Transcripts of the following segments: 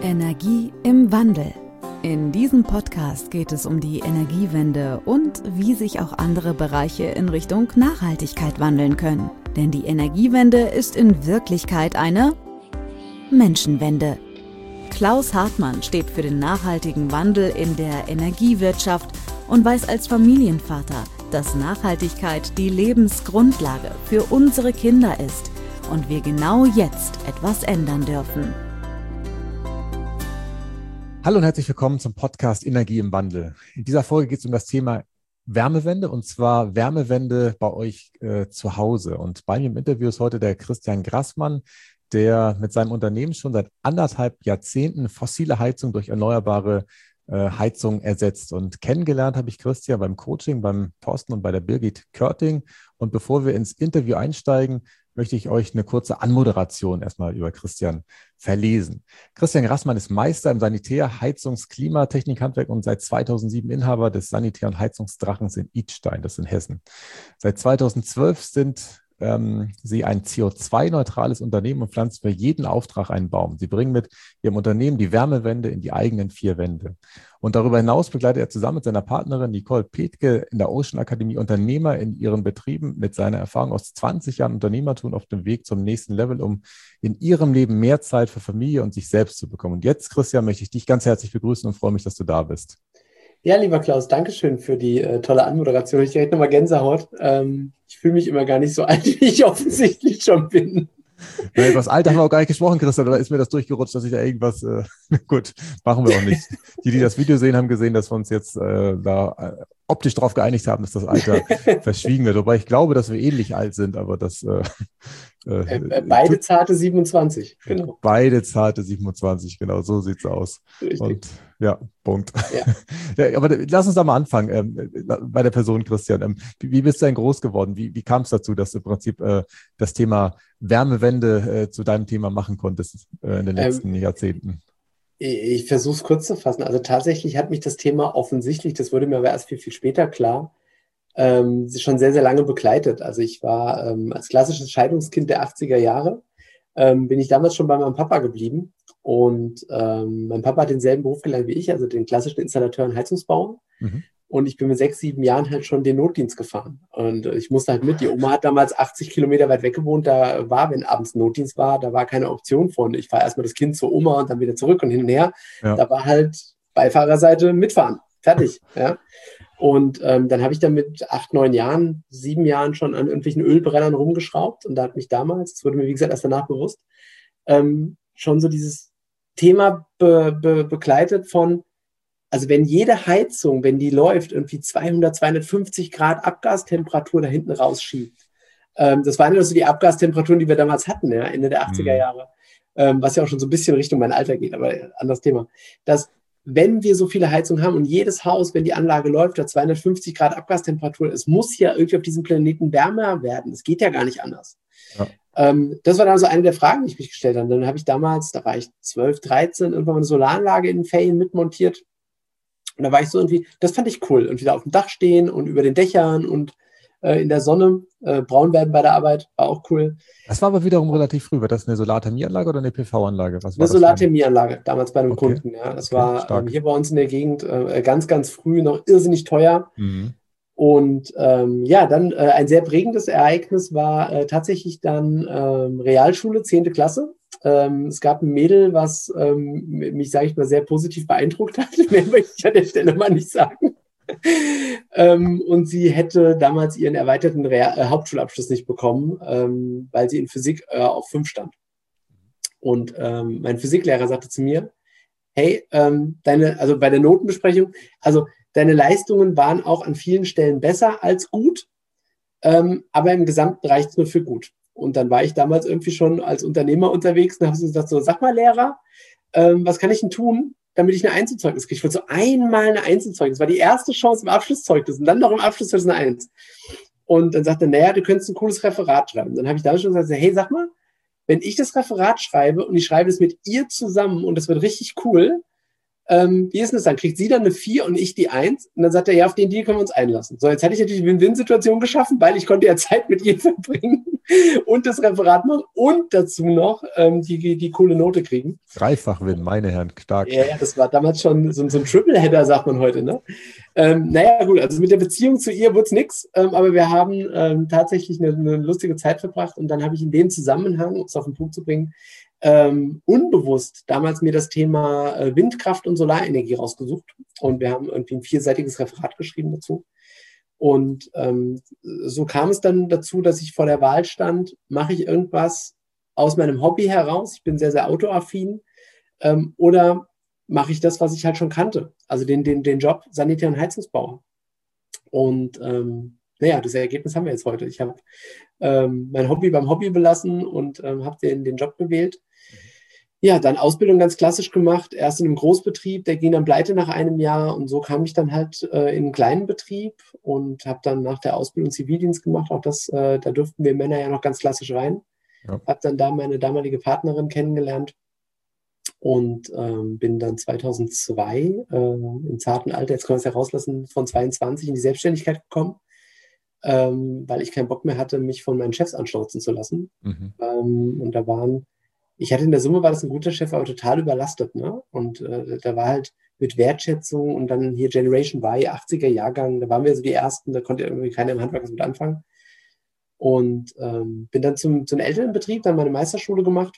Energie im Wandel. In diesem Podcast geht es um die Energiewende und wie sich auch andere Bereiche in Richtung Nachhaltigkeit wandeln können. Denn die Energiewende ist in Wirklichkeit eine Menschenwende. Klaus Hartmann steht für den nachhaltigen Wandel in der Energiewirtschaft und weiß als Familienvater, dass Nachhaltigkeit die Lebensgrundlage für unsere Kinder ist und wir genau jetzt etwas ändern dürfen. Hallo und herzlich willkommen zum Podcast Energie im Wandel. In dieser Folge geht es um das Thema Wärmewende, und zwar Wärmewende bei euch zu Hause. Und bei mir im Interview ist heute der Christian Grassmann, der mit seinem Unternehmen schon seit 1,5 Jahrzehnten fossile Heizung durch erneuerbare Heizung ersetzt. Und kennengelernt habe ich Christian beim Coaching, beim Thorsten und bei der Birgit Körting. Und bevor wir ins Interview einsteigen, möchte ich euch eine kurze Anmoderation erstmal über Christian verlesen. Christian Grassmann ist Meister im Sanitär-, Heizungs-, Klimatechnik-Handwerk und seit 2007 Inhaber des Sanitär- und Heizungsdrachens in Idstein, das ist in Hessen. Seit 2012 sind Sie ein CO2-neutrales Unternehmen und pflanzen für jeden Auftrag einen Baum. Sie bringen mit Ihrem Unternehmen die Wärmewende in die eigenen 4 Wände. Und darüber hinaus begleitet er zusammen mit seiner Partnerin Nicole Petke in der Ocean Akademie Unternehmer in ihren Betrieben mit seiner Erfahrung aus 20 Jahren Unternehmertum auf dem Weg zum nächsten Level, um in ihrem Leben mehr Zeit für Familie und sich selbst zu bekommen. Und jetzt, Christian, möchte ich dich ganz herzlich begrüßen und freue mich, dass du da bist. Ja, lieber Klaus, danke schön für die tolle Anmoderation. Ich direkt nochmal Gänsehaut. Ich fühle mich immer gar nicht so alt, wie ich offensichtlich schon bin. Ja, über das Alter haben wir auch gar nicht gesprochen, Christian, da ist mir das durchgerutscht, dass ich da irgendwas, gut, machen wir auch nicht. Die das Video sehen, haben gesehen, dass wir uns jetzt optisch darauf geeinigt haben, dass das Alter verschwiegen wird. Wobei ich glaube, dass wir ähnlich alt sind, aber das... beide zarte 27, genau. Beide zarte 27, genau, so sieht's aus. Richtig. Und ja, Punkt. Ja. Ja, aber lass uns da mal anfangen, bei der Person Christian. Wie bist du denn groß geworden? Wie kam es dazu, dass du im Prinzip das Thema Wärmewende zu deinem Thema machen konntest in den letzten Jahrzehnten? Ich versuche es kurz zu fassen. Also tatsächlich hat mich das Thema offensichtlich, das wurde mir aber erst viel, viel später klar, schon sehr, sehr lange begleitet. Also ich war als klassisches Scheidungskind der 80er Jahre, bin ich damals schon bei meinem Papa geblieben. Und mein Papa hat denselben Beruf gelernt wie ich, also den klassischen Installateur und Heizungsbauer. Mhm. Und ich bin mit 6, 7 Jahren halt schon den Notdienst gefahren. Und ich musste halt mit. Die Oma hat damals 80 Kilometer weit weg gewohnt. Da war, wenn abends Notdienst war, da war keine Option von, ich fahre erstmal das Kind zur Oma und dann wieder zurück und hin und her. Ja. Da war halt Beifahrerseite mitfahren. Fertig. Ja. Und dann habe ich dann mit 8, 9 Jahren, 7 Jahren schon an irgendwelchen Ölbrennern rumgeschraubt. Und da hat mich damals, das wurde mir wie gesagt erst danach bewusst, schon so dieses Thema begleitet von, also wenn jede Heizung, wenn die läuft, irgendwie 200, 250 Grad Abgastemperatur da hinten rausschiebt. Das waren ja so die Abgastemperaturen, die wir damals hatten, ja, Ende der 80er Jahre. Was ja auch schon so ein bisschen Richtung mein Alter geht, aber anderes Thema. Dass, wenn wir so viele Heizungen haben und jedes Haus, wenn die Anlage läuft, hat 250 Grad Abgastemperatur, es muss ja irgendwie auf diesem Planeten wärmer werden. Es geht ja gar nicht anders. Ja. Das war dann so eine der Fragen, die ich mich gestellt habe. Dann habe ich damals, da war ich 12, 13, irgendwann mal eine Solaranlage in den Ferien mitmontiert. Und da war ich so irgendwie, das fand ich cool. Und wieder auf dem Dach stehen und über den Dächern und in der Sonne, braun werden bei der Arbeit, war auch cool. Das war aber wiederum relativ früh. War das eine Solarthermieanlage oder eine PV-Anlage? Was war eine Solarthermieanlage, damals bei einem Kunden. Ja. Das war hier bei uns in der Gegend ganz, ganz früh noch irrsinnig teuer. Mhm. Und dann ein sehr prägendes Ereignis war tatsächlich dann Realschule, 10. Klasse. Es gab ein Mädel, was mich, sage ich mal, sehr positiv beeindruckt hat. Mehr möchte ich an der Stelle mal nicht sagen. Und sie hätte damals ihren erweiterten Hauptschulabschluss nicht bekommen, weil sie in Physik auf 5 stand. Und mein Physiklehrer sagte zu mir, hey, also bei der Notenbesprechung, also deine Leistungen waren auch an vielen Stellen besser als gut, aber im Gesamten reicht es nur für gut. Und dann war ich damals irgendwie schon als Unternehmer unterwegs und habe so gesagt, so, sag mal Lehrer, was kann ich denn tun, damit ich eine Einzelzeugnis kriege? Ich wollte so einmal eine Einzelzeugnis. Das war die erste Chance im Abschlusszeugnis und dann noch im Abschlusszeugnis eine 1. Und dann sagte er, naja, du könntest ein cooles Referat schreiben. Dann habe ich damals schon gesagt, hey, sag mal, wenn ich das Referat schreibe und ich schreibe es mit ihr zusammen und das wird richtig cool, Wie ist denn das dann? Kriegt sie dann eine 4 und ich die 1? Und dann sagt er, ja, auf den Deal können wir uns einlassen. So, jetzt hatte ich natürlich eine Win-Win-Situation geschaffen, weil ich konnte ja Zeit mit ihr verbringen und das Referat machen und dazu noch die coole Note kriegen. Dreifach-Win, meine Herren, stark. Ja, das war damals schon so ein Triple-Header, sagt man heute, ne? Naja, gut, also mit der Beziehung zu ihr wurde es nichts, aber wir haben tatsächlich eine lustige Zeit verbracht und dann habe ich in dem Zusammenhang, um es auf den Punkt zu bringen, unbewusst damals mir das Thema Windkraft und Solarenergie rausgesucht und wir haben irgendwie ein 4-seitiges Referat geschrieben dazu. Und so kam es dann dazu, dass ich vor der Wahl stand, mache ich irgendwas aus meinem Hobby heraus, ich bin sehr, sehr autoaffin, oder mache ich das, was ich halt schon kannte, also den Job Sanitär- und Heizungsbauer. Und naja, das Ergebnis haben wir jetzt heute. Ich habe mein Hobby beim Hobby belassen und habe den Job gewählt. Ja, dann Ausbildung ganz klassisch gemacht, erst in einem Großbetrieb, der ging dann pleite nach einem Jahr und so kam ich dann halt in einen kleinen Betrieb und habe dann nach der Ausbildung Zivildienst gemacht, auch das, da durften wir Männer ja noch ganz klassisch rein. Ja. Habe dann da meine damalige Partnerin kennengelernt und bin dann 2002 im zarten Alter, jetzt können wir es ja rauslassen, von 22 in die Selbstständigkeit gekommen, weil ich keinen Bock mehr hatte, mich von meinen Chefs anschnauzen zu lassen. Und da ich hatte in der Summe, war das ein guter Chef, aber total überlastet, ne? Und da war halt mit Wertschätzung und dann hier Generation Y, 80er Jahrgang, da waren wir so die Ersten, da konnte irgendwie keiner im Handwerk was mit anfangen. Und bin dann zum älteren Betrieb, dann meine Meisterschule gemacht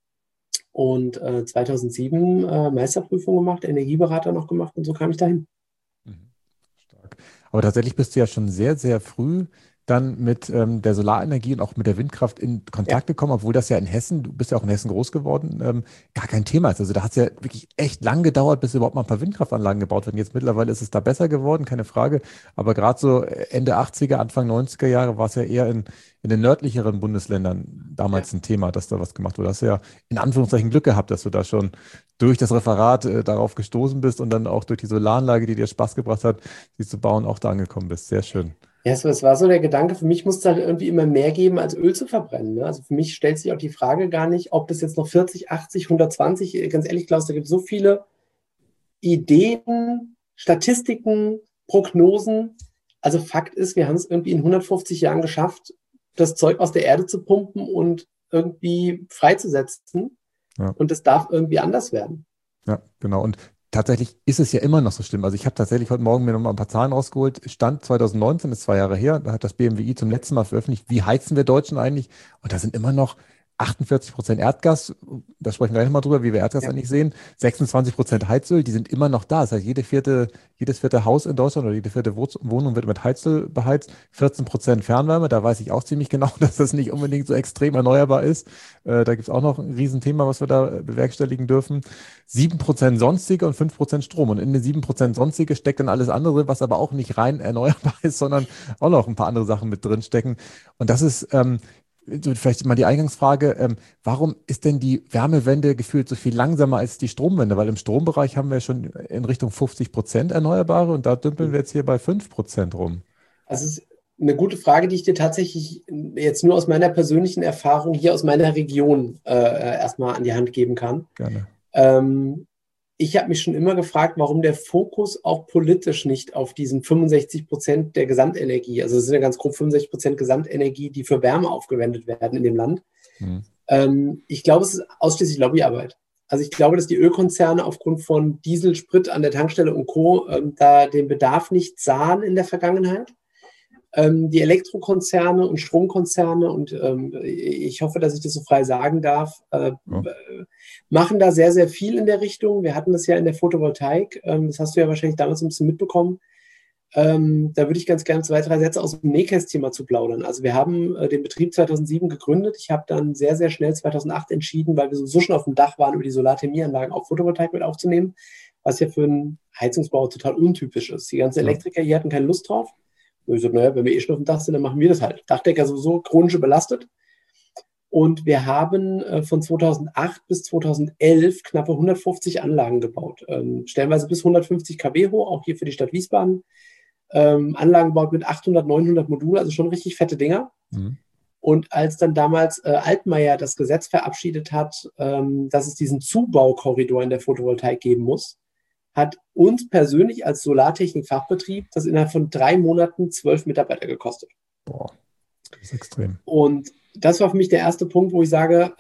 und 2007 Meisterprüfung gemacht, Energieberater noch gemacht und so kam ich dahin. Stark. Aber tatsächlich bist du ja schon sehr, sehr früh dann mit der Solarenergie und auch mit der Windkraft in Kontakt gekommen, obwohl das ja in Hessen, du bist ja auch in Hessen groß geworden, gar kein Thema ist. Also da hat es ja wirklich echt lang gedauert, bis überhaupt mal ein paar Windkraftanlagen gebaut werden. Jetzt mittlerweile ist es da besser geworden, keine Frage. Aber gerade so Ende 80er, Anfang 90er Jahre war es ja eher in den nördlicheren Bundesländern damals ein Thema, dass da was gemacht wurde. Du hast ja in Anführungszeichen Glück gehabt, dass du da schon durch das Referat darauf gestoßen bist und dann auch durch die Solaranlage, die dir Spaß gebracht hat, sie zu bauen, auch da angekommen bist. Sehr schön. Ja, es war so der Gedanke, für mich muss es halt irgendwie immer mehr geben, als Öl zu verbrennen. Ne? Also für mich stellt sich auch die Frage gar nicht, ob das jetzt noch 40, 80, 120, ganz ehrlich, Klaus, da gibt es so viele Ideen, Statistiken, Prognosen. Also Fakt ist, wir haben es irgendwie in 150 Jahren geschafft, das Zeug aus der Erde zu pumpen und irgendwie freizusetzen. Ja. Und das darf irgendwie anders werden. Ja, genau. Und tatsächlich ist es ja immer noch so schlimm. Also ich habe tatsächlich heute Morgen mir noch mal ein paar Zahlen rausgeholt. Stand 2019, ist 2 Jahre her, da hat das BMWI zum letzten Mal veröffentlicht, wie heizen wir Deutschen eigentlich? Und da sind immer noch 48% Erdgas, da sprechen wir gleich nochmal drüber, wie wir Erdgas eigentlich sehen, 26% Heizöl, die sind immer noch da. Das heißt, jedes vierte Haus in Deutschland oder jede vierte Wohnung wird mit Heizöl beheizt, 14% Fernwärme, da weiß ich auch ziemlich genau, dass das nicht unbedingt so extrem erneuerbar ist. Da gibt es auch noch ein Riesenthema, was wir da bewerkstelligen dürfen. 7% sonstige und 5% Strom. Und in den 7% sonstige steckt dann alles andere, was aber auch nicht rein erneuerbar ist, sondern auch noch ein paar andere Sachen mit drin stecken. Und das ist vielleicht mal die Eingangsfrage, warum ist denn die Wärmewende gefühlt so viel langsamer als die Stromwende? Weil im Strombereich haben wir schon in Richtung 50% Erneuerbare und da dümpeln wir jetzt hier bei 5% rum. Also es ist eine gute Frage, die ich dir tatsächlich jetzt nur aus meiner persönlichen Erfahrung hier aus meiner Region erstmal an die Hand geben kann. Gerne. Ich habe mich schon immer gefragt, warum der Fokus auch politisch nicht auf diesen 65% der Gesamtenergie, also es sind ja ganz grob 65% Gesamtenergie, die für Wärme aufgewendet werden in dem Land. Ich glaube, es ist ausschließlich Lobbyarbeit. Also ich glaube, dass die Ölkonzerne aufgrund von Diesel, Sprit an der Tankstelle und Co. Da den Bedarf nicht sahen in der Vergangenheit. Die Elektrokonzerne und Stromkonzerne, und ich hoffe, dass ich das so frei sagen darf, machen da sehr, sehr viel in der Richtung. Wir hatten das ja in der Photovoltaik, das hast du ja wahrscheinlich damals ein bisschen mitbekommen. Da würde ich ganz gerne 2, 3 Sätze aus dem Nähkästchen mal zu plaudern. Also wir haben den Betrieb 2007 gegründet. Ich habe dann sehr, sehr schnell 2008 entschieden, weil wir so schon auf dem Dach waren, über die Solarthermieanlagen auch Photovoltaik mit aufzunehmen, was ja für einen Heizungsbauer total untypisch ist. Die ganzen Elektriker hier hatten keine Lust drauf. Und ich so, naja, wenn wir schon auf dem Dach sind, dann machen wir das halt. Dachdecker sowieso chronisch belastet. Und wir haben von 2008 bis 2011 knappe 150 Anlagen gebaut. Stellenweise bis 150 kW hoch, auch hier für die Stadt Wiesbaden. Anlagen gebaut mit 800, 900 Modulen, also schon richtig fette Dinger. Und als dann damals Altmaier das Gesetz verabschiedet hat, dass es diesen Zubaukorridor in der Photovoltaik geben muss, hat uns persönlich als Solartechnik-Fachbetrieb das innerhalb von 3 Monaten 12 Mitarbeiter gekostet. Boah, das ist extrem. Und das war für mich der erste Punkt, wo ich sage,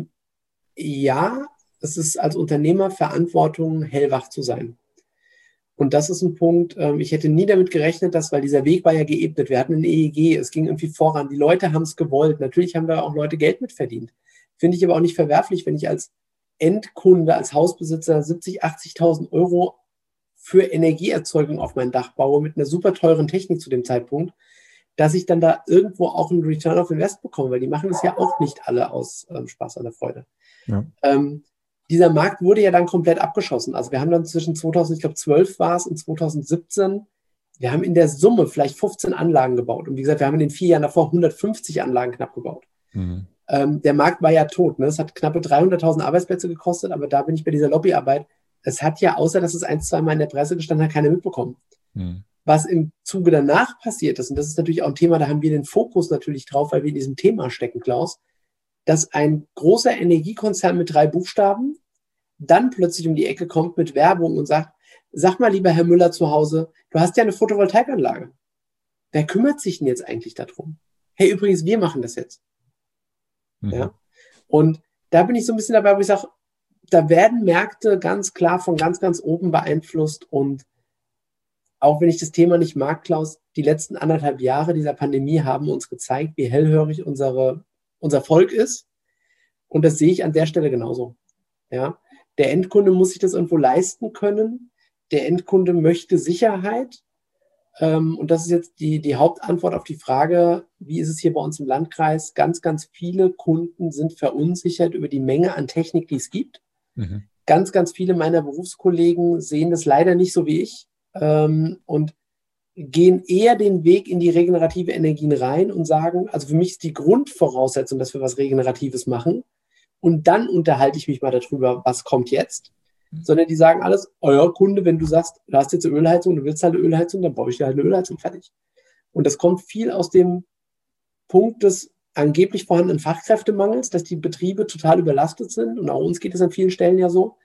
ja, es ist als Unternehmer Verantwortung, hellwach zu sein. Und das ist ein Punkt, ich hätte nie damit gerechnet, weil dieser Weg war ja geebnet. Wir hatten ein EEG, es ging irgendwie voran. Die Leute haben es gewollt. Natürlich haben da auch Leute Geld mit verdient. Finde ich aber auch nicht verwerflich, wenn ich als Endkunde, als Hausbesitzer 70.000, 80.000 Euro für Energieerzeugung auf mein Dach baue mit einer super teuren Technik zu dem Zeitpunkt, dass ich dann da irgendwo auch einen Return of Invest bekomme, weil die machen das ja auch nicht alle aus Spaß an der Freude. Ja. Dieser Markt wurde ja dann komplett abgeschossen. Also wir haben dann zwischen 2012 war es und 2017, wir haben in der Summe vielleicht 15 Anlagen gebaut. Und wie gesagt, wir haben in den 4 Jahren davor 150 Anlagen knapp gebaut. Mhm. Der Markt war ja tot. Ne? Es hat knappe 300.000 Arbeitsplätze gekostet, aber da bin ich bei dieser Lobbyarbeit. Es hat ja, außer dass es 1-2 Mal in der Presse gestanden hat, keiner mitbekommen. Mhm. Was im Zuge danach passiert ist, und das ist natürlich auch ein Thema, da haben wir den Fokus natürlich drauf, weil wir in diesem Thema stecken, Klaus, dass ein großer Energiekonzern mit 3 Buchstaben dann plötzlich um die Ecke kommt mit Werbung und sagt, sag mal, lieber Herr Müller zu Hause, du hast ja eine Photovoltaikanlage. Wer kümmert sich denn jetzt eigentlich darum? Hey, übrigens, wir machen das jetzt. Mhm. Ja? Und da bin ich so ein bisschen dabei, wo ich sage, da werden Märkte ganz klar von ganz, ganz oben beeinflusst. Und auch wenn ich das Thema nicht mag, Klaus, die letzten 1,5 Jahre dieser Pandemie haben uns gezeigt, wie hellhörig unser Volk ist. Und das sehe ich an der Stelle genauso. Ja? Der Endkunde muss sich das irgendwo leisten können. Der Endkunde möchte Sicherheit. Und das ist jetzt die Hauptantwort auf die Frage, wie ist es hier bei uns im Landkreis? Ganz, ganz viele Kunden sind verunsichert über die Menge an Technik, die es gibt. Mhm. Ganz, ganz viele meiner Berufskollegen sehen das leider nicht so wie ich und gehen eher den Weg in die regenerative Energien rein und sagen, also für mich ist die Grundvoraussetzung, dass wir was Regeneratives machen. Und dann unterhalte ich mich mal darüber, was kommt jetzt. Sondern die sagen alles, euer Kunde, wenn du sagst, du hast jetzt eine Ölheizung, du willst halt eine Ölheizung, dann baue ich dir halt eine Ölheizung, fertig. Und das kommt viel aus dem Punkt des angeblich vorhandenen Fachkräftemangels, dass die Betriebe total überlastet sind. Und auch uns geht es an vielen Stellen ja so,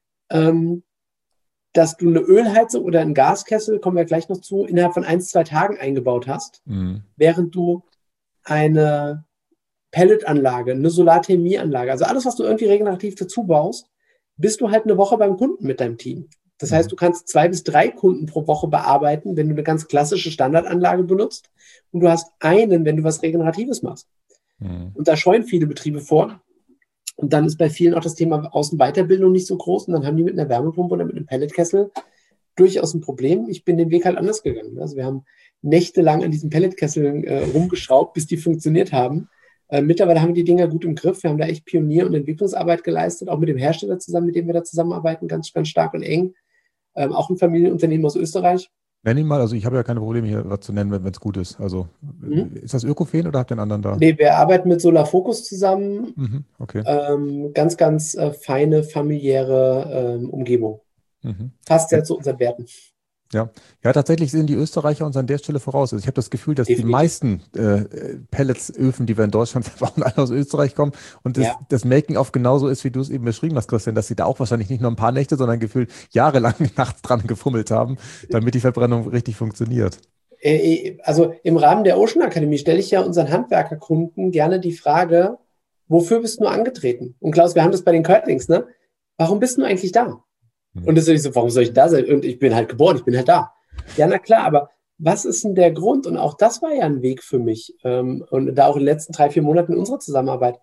dass du eine Ölheizung oder einen Gaskessel, kommen wir gleich noch zu, innerhalb von 1-2 Tagen eingebaut hast, während du eine Pelletanlage, eine Solarthermieanlage, also alles, was du irgendwie regenerativ dazu baust, bist du halt eine Woche beim Kunden mit deinem Team. Das heißt, du kannst 2 bis 3 Kunden pro Woche bearbeiten, wenn du eine ganz klassische Standardanlage benutzt. Und du hast einen, wenn du was Regeneratives machst. Und da scheuen viele Betriebe vor. Und dann ist bei vielen auch das Thema Außenweiterbildung nicht so groß. Und dann haben die mit einer Wärmepumpe oder mit einem Pelletkessel durchaus ein Problem. Ich bin den Weg halt anders gegangen. Also wir haben nächtelang an diesen Pelletkesseln rumgeschraubt, bis die funktioniert haben. Mittlerweile haben wir die Dinger gut im Griff. Wir haben da echt Pionier- und Entwicklungsarbeit geleistet, auch mit dem Hersteller zusammen, mit dem wir da zusammenarbeiten, ganz, ganz stark und eng. Auch ein Familienunternehmen aus Österreich. Nenn ihn mal, also ich habe ja keine Probleme hier was zu nennen, wenn es gut ist. Also ist das Ökofen oder habt ihr einen anderen da? Nee, wir arbeiten mit Solarfocus zusammen. Okay. Ganz, ganz feine, familiäre Umgebung. Passt ja zu unseren Werten. Ja, tatsächlich sehen die Österreicher uns an der Stelle voraus. Also ich habe das Gefühl, dass die meisten Pelletsöfen, die wir in Deutschland bauen, alle aus Österreich kommen und das Making-of genauso ist, wie du es eben beschrieben hast, Christian, dass sie da auch wahrscheinlich nicht nur ein paar Nächte, sondern gefühlt jahrelang nachts dran gefummelt haben, damit die Verbrennung richtig funktioniert. Also im Rahmen der Ocean Akademie stelle ich ja unseren Handwerkerkunden gerne die Frage, wofür bist du angetreten? Und Klaus, wir haben das bei den Körtlings, ne? Warum bist du eigentlich da? Und das ist so, warum soll ich da sein? Und ich bin halt geboren, ich bin halt da. Ja, na klar, aber was ist denn der Grund? Und auch das war ja ein Weg für mich. Und da auch in den letzten 3-4 Monaten in unserer Zusammenarbeit.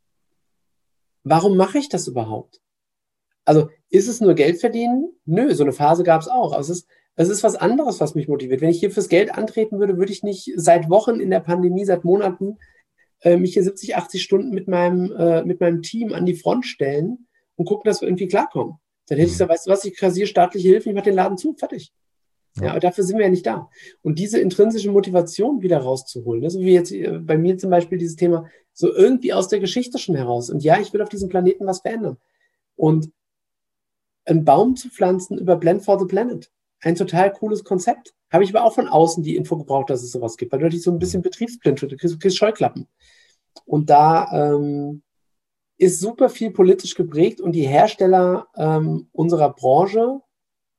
Warum mache ich das überhaupt? Also, ist es nur Geld verdienen? Nö, so eine Phase gab es auch. Also es ist was anderes, was mich motiviert. Wenn ich hier fürs Geld antreten würde, würde ich nicht seit Wochen in der Pandemie, seit Monaten, mich hier 70, 80 Stunden mit meinem Team an die Front stellen und gucken, dass wir irgendwie klarkommen. Dann hätte ich gesagt, weißt du was, ich kassiere staatliche Hilfe, ich mache den Laden zu, fertig. Ja, aber dafür sind wir ja nicht da. Und diese intrinsische Motivation wieder rauszuholen, ne, so wie jetzt bei mir zum Beispiel dieses Thema, so irgendwie aus der Geschichte schon heraus. Und ja, ich will auf diesem Planeten was verändern. Und einen Baum zu pflanzen über Blend for the Planet, ein total cooles Konzept. Habe ich aber auch von außen die Info gebraucht, dass es sowas gibt, weil du natürlich so ein bisschen betriebsblind wird, du kriegst Scheuklappen. Und da ist super viel politisch geprägt und die Hersteller unserer Branche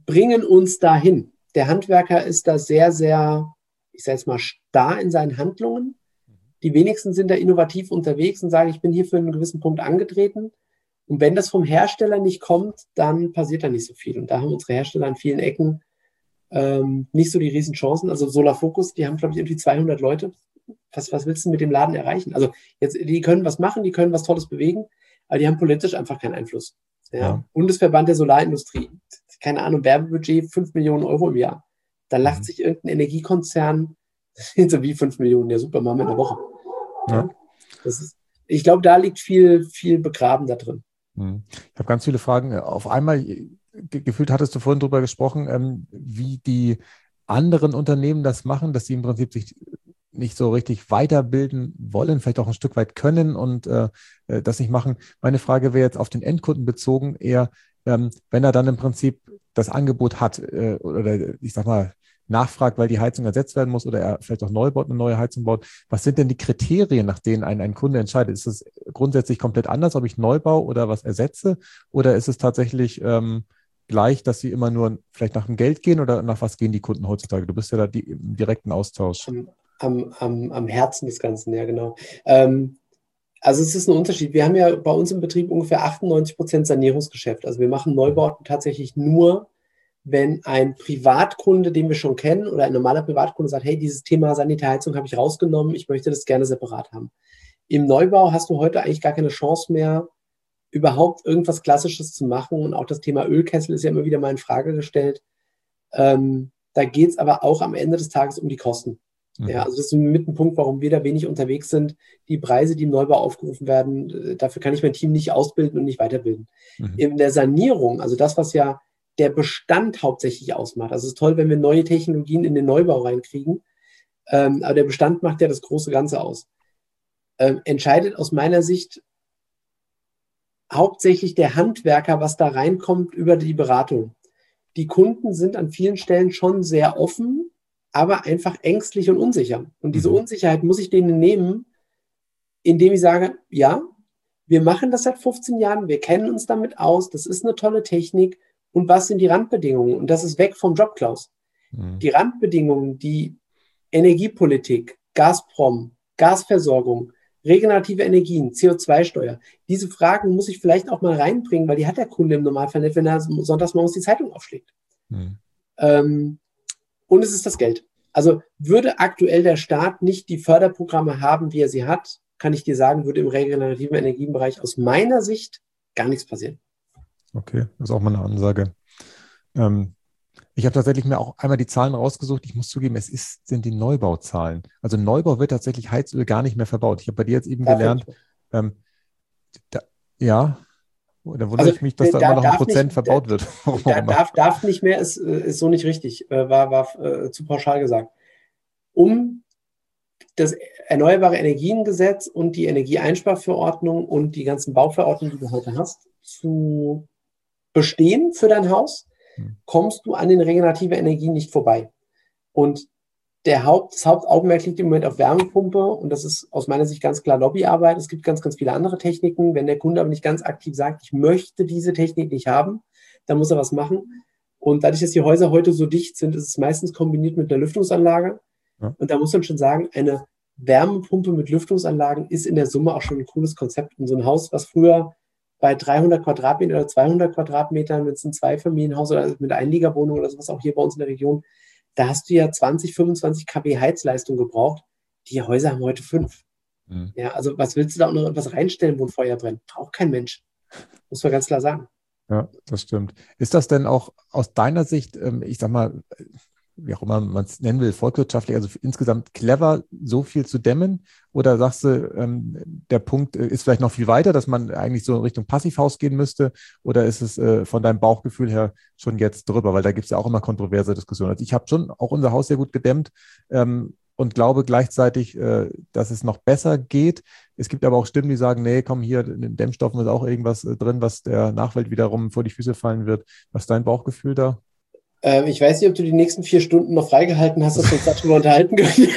bringen uns dahin. Der Handwerker ist da sehr, sehr, ich sage jetzt mal, starr in seinen Handlungen. Die wenigsten sind da innovativ unterwegs und sagen, ich bin hier für einen gewissen Punkt angetreten. Und wenn das vom Hersteller nicht kommt, dann passiert da nicht so viel. Und da haben unsere Hersteller an vielen Ecken nicht so die riesen Chancen. Also Solar Focus, die haben, glaube ich, irgendwie 200 Leute. Was willst du mit dem Laden erreichen? Also jetzt, die können was machen, die können was Tolles bewegen, aber die haben politisch einfach keinen Einfluss. Ja. Bundesverband der Solarindustrie, keine Ahnung, Werbebudget 5 Millionen Euro im Jahr. Da lacht sich irgendein Energiekonzern so wie 5 Millionen, ja super, machen wir in der Woche. Ja. Ich glaube, da liegt viel, viel begraben da drin. Ich habe ganz viele Fragen. Auf einmal, gefühlt hattest du vorhin darüber gesprochen, wie die anderen Unternehmen das machen, dass sie im Prinzip sich nicht so richtig weiterbilden wollen, vielleicht auch ein Stück weit können und das nicht machen. Meine Frage wäre jetzt auf den Endkunden bezogen, eher, wenn er dann im Prinzip das Angebot hat oder ich sag mal, nachfragt, weil die Heizung ersetzt werden muss oder er vielleicht auch neu baut, eine neue Heizung baut. Was sind denn die Kriterien, nach denen ein Kunde entscheidet? Ist es grundsätzlich komplett anders, ob ich neu baue oder was ersetze? Oder ist es tatsächlich gleich, dass sie immer nur vielleicht nach dem Geld gehen oder nach was gehen die Kunden heutzutage? Du bist ja da im direkten Austausch. Am Herzen des Ganzen, ja genau. Also es ist ein Unterschied. Wir haben ja bei uns im Betrieb ungefähr 98% Sanierungsgeschäft. Also wir machen Neubauten tatsächlich nur, wenn ein Privatkunde, den wir schon kennen, oder ein normaler Privatkunde sagt, hey, dieses Thema Sanitärheizung habe ich rausgenommen, ich möchte das gerne separat haben. Im Neubau hast du heute eigentlich gar keine Chance mehr, überhaupt irgendwas Klassisches zu machen. Und auch das Thema Ölkessel ist ja immer wieder mal in Frage gestellt. Da geht es aber auch am Ende des Tages um die Kosten. Ja, also das ist mit ein Punkt, warum wir da wenig unterwegs sind. Die Preise, die im Neubau aufgerufen werden, dafür kann ich mein Team nicht ausbilden und nicht weiterbilden. In der Sanierung, also das, was ja der Bestand hauptsächlich ausmacht. Also es ist toll, wenn wir neue Technologien in den Neubau reinkriegen, aber der Bestand macht ja das große Ganze aus. Entscheidet aus meiner Sicht hauptsächlich der Handwerker, was da reinkommt über die Beratung. Die Kunden sind an vielen Stellen schon sehr offen, aber einfach ängstlich und unsicher. Und diese Unsicherheit muss ich denen nehmen, indem ich sage, ja, wir machen das seit 15 Jahren, wir kennen uns damit aus, das ist eine tolle Technik. Und was sind die Randbedingungen? Und das ist weg vom Jobklaus. Die Randbedingungen, die Energiepolitik, Gazprom, Gasversorgung, regenerative Energien, CO2-Steuer, diese Fragen muss ich vielleicht auch mal reinbringen, weil die hat der Kunde im Normalfall nicht, wenn er sonntags morgens die Zeitung aufschlägt. Und es ist das Geld. Also würde aktuell der Staat nicht die Förderprogramme haben, wie er sie hat, kann ich dir sagen, würde im regenerativen Energienbereich aus meiner Sicht gar nichts passieren. Okay, das ist auch mal eine Ansage. Ich habe tatsächlich mir auch einmal die Zahlen rausgesucht. Ich muss zugeben, sind die Neubauzahlen. Also Neubau wird tatsächlich Heizöl gar nicht mehr verbaut. Ich habe bei dir jetzt eben gelernt, da wundere ich mich, dass da immer noch 1% verbaut wird. Darf nicht mehr, ist so nicht richtig, war zu pauschal gesagt. Um das Erneuerbare Energiengesetz und die Energieeinsparverordnung und die ganzen Bauverordnungen, die du heute hast, zu bestehen für dein Haus, kommst du an den regenerativen Energien nicht vorbei. Und das Hauptaugenmerk liegt im Moment auf Wärmepumpe und das ist aus meiner Sicht ganz klar Lobbyarbeit. Es gibt ganz, ganz viele andere Techniken. Wenn der Kunde aber nicht ganz aktiv sagt, ich möchte diese Technik nicht haben, dann muss er was machen. Und dadurch, dass die Häuser heute so dicht sind, ist es meistens kombiniert mit einer Lüftungsanlage. Ja. Und da muss man schon sagen, eine Wärmepumpe mit Lüftungsanlagen ist in der Summe auch schon ein cooles Konzept. Und so ein Haus, was früher bei 300 Quadratmetern oder 200 Quadratmetern, wenn es ein Zweifamilienhaus oder mit Einliegerwohnung oder sowas, auch hier bei uns in der Region, da hast du ja 20, 25 kW Heizleistung gebraucht. Die Häuser haben heute 5. Ja, also was willst du da auch noch etwas reinstellen, wo ein Feuer brennt? Braucht kein Mensch. Muss man ganz klar sagen. Ja, das stimmt. Ist das denn auch aus deiner Sicht, ich sag mal, wie auch immer man es nennen will, volkswirtschaftlich, also insgesamt clever, so viel zu dämmen? Oder sagst du, der Punkt ist vielleicht noch viel weiter, dass man eigentlich so in Richtung Passivhaus gehen müsste? Oder ist es von deinem Bauchgefühl her schon jetzt drüber? Weil da gibt es ja auch immer kontroverse Diskussionen. Also ich habe schon auch unser Haus sehr gut gedämmt und glaube gleichzeitig, dass es noch besser geht. Es gibt aber auch Stimmen, die sagen, nee, komm, hier in den Dämmstoffen ist auch irgendwas drin, was der Nachwelt wiederum vor die Füße fallen wird. Was ist dein Bauchgefühl da? Ich weiß nicht, ob du die nächsten 4 Stunden noch freigehalten hast, dass wir uns darüber unterhalten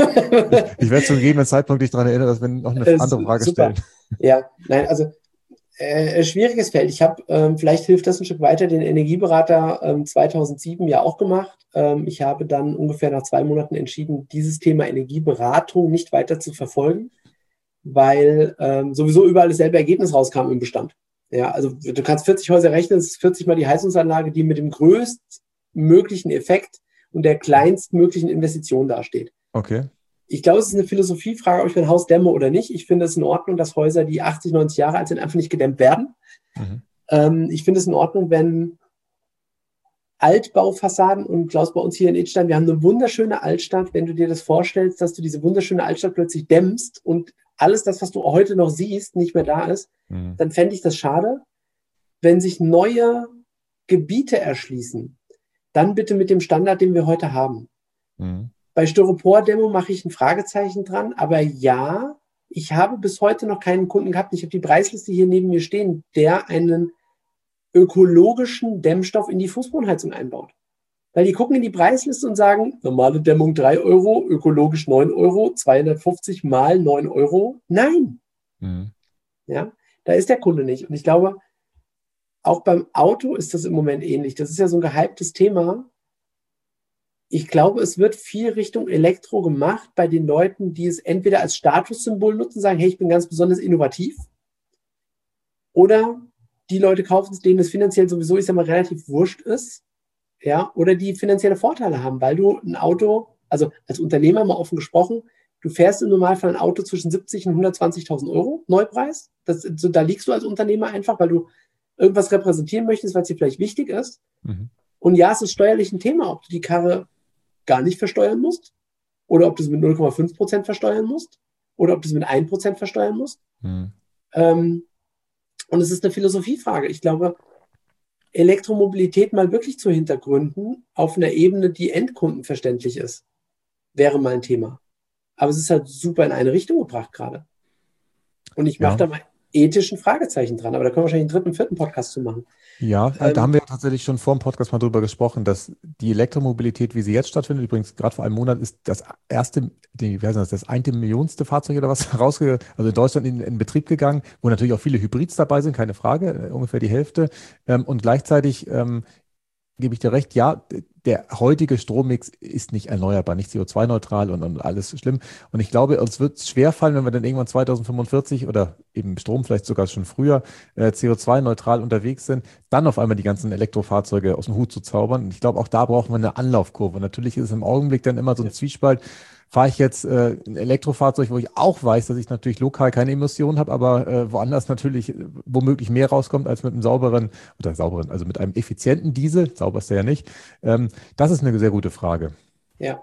können. Ich werde zu gegebenen Zeitpunkt dich daran erinnern, dass wir noch eine andere Frage super stellen. Ja, nein, also Schwieriges Feld. Ich habe, vielleicht hilft das ein Stück weiter, den Energieberater 2007 ja auch gemacht. Ich habe dann ungefähr nach 2 Monaten entschieden, dieses Thema Energieberatung nicht weiter zu verfolgen, weil sowieso überall dasselbe Ergebnis rauskam im Bestand. Ja, also du kannst 40 Häuser rechnen, es ist 40 mal die Heizungsanlage, die mit dem größtmöglichen Effekt und der kleinstmöglichen Investition dasteht. Okay. Ich glaube, es ist eine Philosophiefrage, ob ich mein Haus dämme oder nicht. Ich finde es in Ordnung, dass Häuser, die 80, 90 Jahre alt sind, einfach nicht gedämmt werden. Ich finde es in Ordnung, wenn Altbaufassaden, und Klaus, bei uns hier in Idstein, wir haben eine wunderschöne Altstadt. Wenn du dir das vorstellst, dass du diese wunderschöne Altstadt plötzlich dämmst und alles das, was du heute noch siehst, nicht mehr da ist, dann fände ich das schade. Wenn sich neue Gebiete erschließen, dann bitte mit dem Standard, den wir heute haben. Bei Styropor-Dämmung mache ich ein Fragezeichen dran, aber ja, ich habe bis heute noch keinen Kunden gehabt, ich habe die Preisliste hier neben mir stehen, der einen ökologischen Dämmstoff in die Fußbodenheizung einbaut. Weil die gucken in die Preisliste und sagen, normale Dämmung 3 Euro, ökologisch 9 Euro, 250 mal 9 Euro. Nein. Ja, da ist der Kunde nicht. Und ich glaube, auch beim Auto ist das im Moment ähnlich. Das ist ja so ein gehyptes Thema. Ich glaube, es wird viel Richtung Elektro gemacht bei den Leuten, die es entweder als Statussymbol nutzen, sagen, hey, ich bin ganz besonders innovativ. Oder die Leute kaufen es, denen es finanziell sowieso, ich sag mal, relativ wurscht ist. Ja, oder die finanzielle Vorteile haben, weil du ein Auto, also als Unternehmer mal offen gesprochen, du fährst im Normalfall ein Auto zwischen 70 und 120.000 Euro Neupreis. Da liegst du als Unternehmer einfach, weil du irgendwas repräsentieren möchtest, weil es dir vielleicht wichtig ist. Und ja, es ist steuerlich ein Thema, ob du die Karre gar nicht versteuern musst oder ob du es mit 0,5% versteuern musst oder ob du es mit 1% versteuern musst. Und es ist eine Philosophiefrage. Ich glaube, Elektromobilität mal wirklich zu hintergründen auf einer Ebene, die endkundenverständlich ist, wäre mal ein Thema. Aber es ist halt super in eine Richtung gebracht gerade. Und ich mache da mal ethischen Fragezeichen dran, aber da können wir wahrscheinlich einen 3., 4. Podcast zu machen. Ja, da haben wir tatsächlich schon vor dem Podcast mal drüber gesprochen, dass die Elektromobilität, wie sie jetzt stattfindet, übrigens gerade vor einem Monat ist das erste, das 1 Millionste Fahrzeug oder was also in Deutschland in Betrieb gegangen, wo natürlich auch viele Hybrids dabei sind, keine Frage, ungefähr die Hälfte. Und gleichzeitig gebe ich dir recht, ja, der heutige Strommix ist nicht erneuerbar, nicht CO2-neutral und alles schlimm. Und ich glaube, uns wird es schwerfallen, wenn wir dann irgendwann 2045 oder eben Strom vielleicht sogar schon früher CO2-neutral unterwegs sind, dann auf einmal die ganzen Elektrofahrzeuge aus dem Hut zu zaubern. Und ich glaube, auch da brauchen wir eine Anlaufkurve. Natürlich ist es im Augenblick dann immer so ein Zwiespalt. Fahre ich jetzt ein Elektrofahrzeug, wo ich auch weiß, dass ich natürlich lokal keine Emissionen habe, aber woanders natürlich womöglich mehr rauskommt als mit einem also mit einem effizienten Diesel, sauber ist der ja nicht. Das ist eine sehr gute Frage. Ja,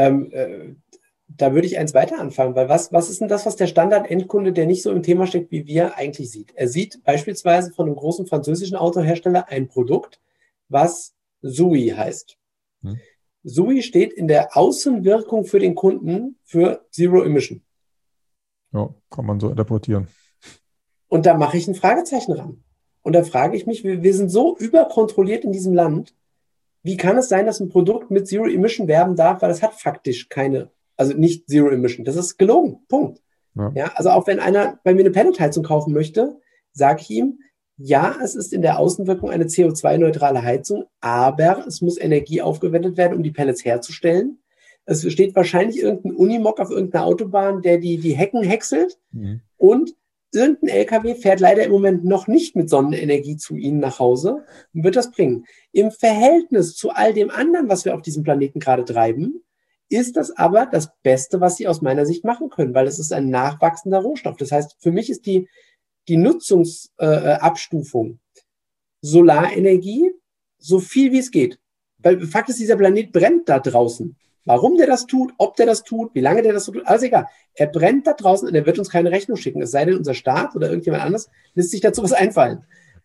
da würde ich eins weiter anfangen, weil was ist denn das, was der Standard-Endkunde, der nicht so im Thema steckt wie wir, eigentlich sieht? Er sieht beispielsweise von einem großen französischen Autohersteller ein Produkt, was SUI heißt. SUI steht in der Außenwirkung für den Kunden für Zero Emission. Ja, kann man so interpretieren. Und da mache ich ein Fragezeichen ran. Und da frage ich mich, wir sind so überkontrolliert in diesem Land, wie kann es sein, dass ein Produkt mit Zero Emission werben darf, weil es hat faktisch also nicht Zero Emission. Das ist gelogen. Punkt. Ja, also auch wenn einer bei mir eine Pelletheizung kaufen möchte, sage ich ihm, ja, es ist in der Außenwirkung eine CO2-neutrale Heizung, aber es muss Energie aufgewendet werden, um die Pellets herzustellen. Es steht wahrscheinlich irgendein Unimog auf irgendeiner Autobahn, der die Hecken häckselt. Und irgendein LKW fährt leider im Moment noch nicht mit Sonnenenergie zu Ihnen nach Hause und wird das bringen. Im Verhältnis zu all dem anderen, was wir auf diesem Planeten gerade treiben, ist das aber das Beste, was Sie aus meiner Sicht machen können, weil es ist ein nachwachsender Rohstoff. Das heißt, für mich ist die Nutzungsabstufung Solarenergie so viel wie es geht. Weil Fakt ist, dieser Planet brennt da draußen. Warum der das tut, ob der das tut, wie lange der das tut, alles egal. Er brennt da draußen und er wird uns keine Rechnung schicken. Es sei denn, unser Staat oder irgendjemand anderes lässt sich dazu was einfallen.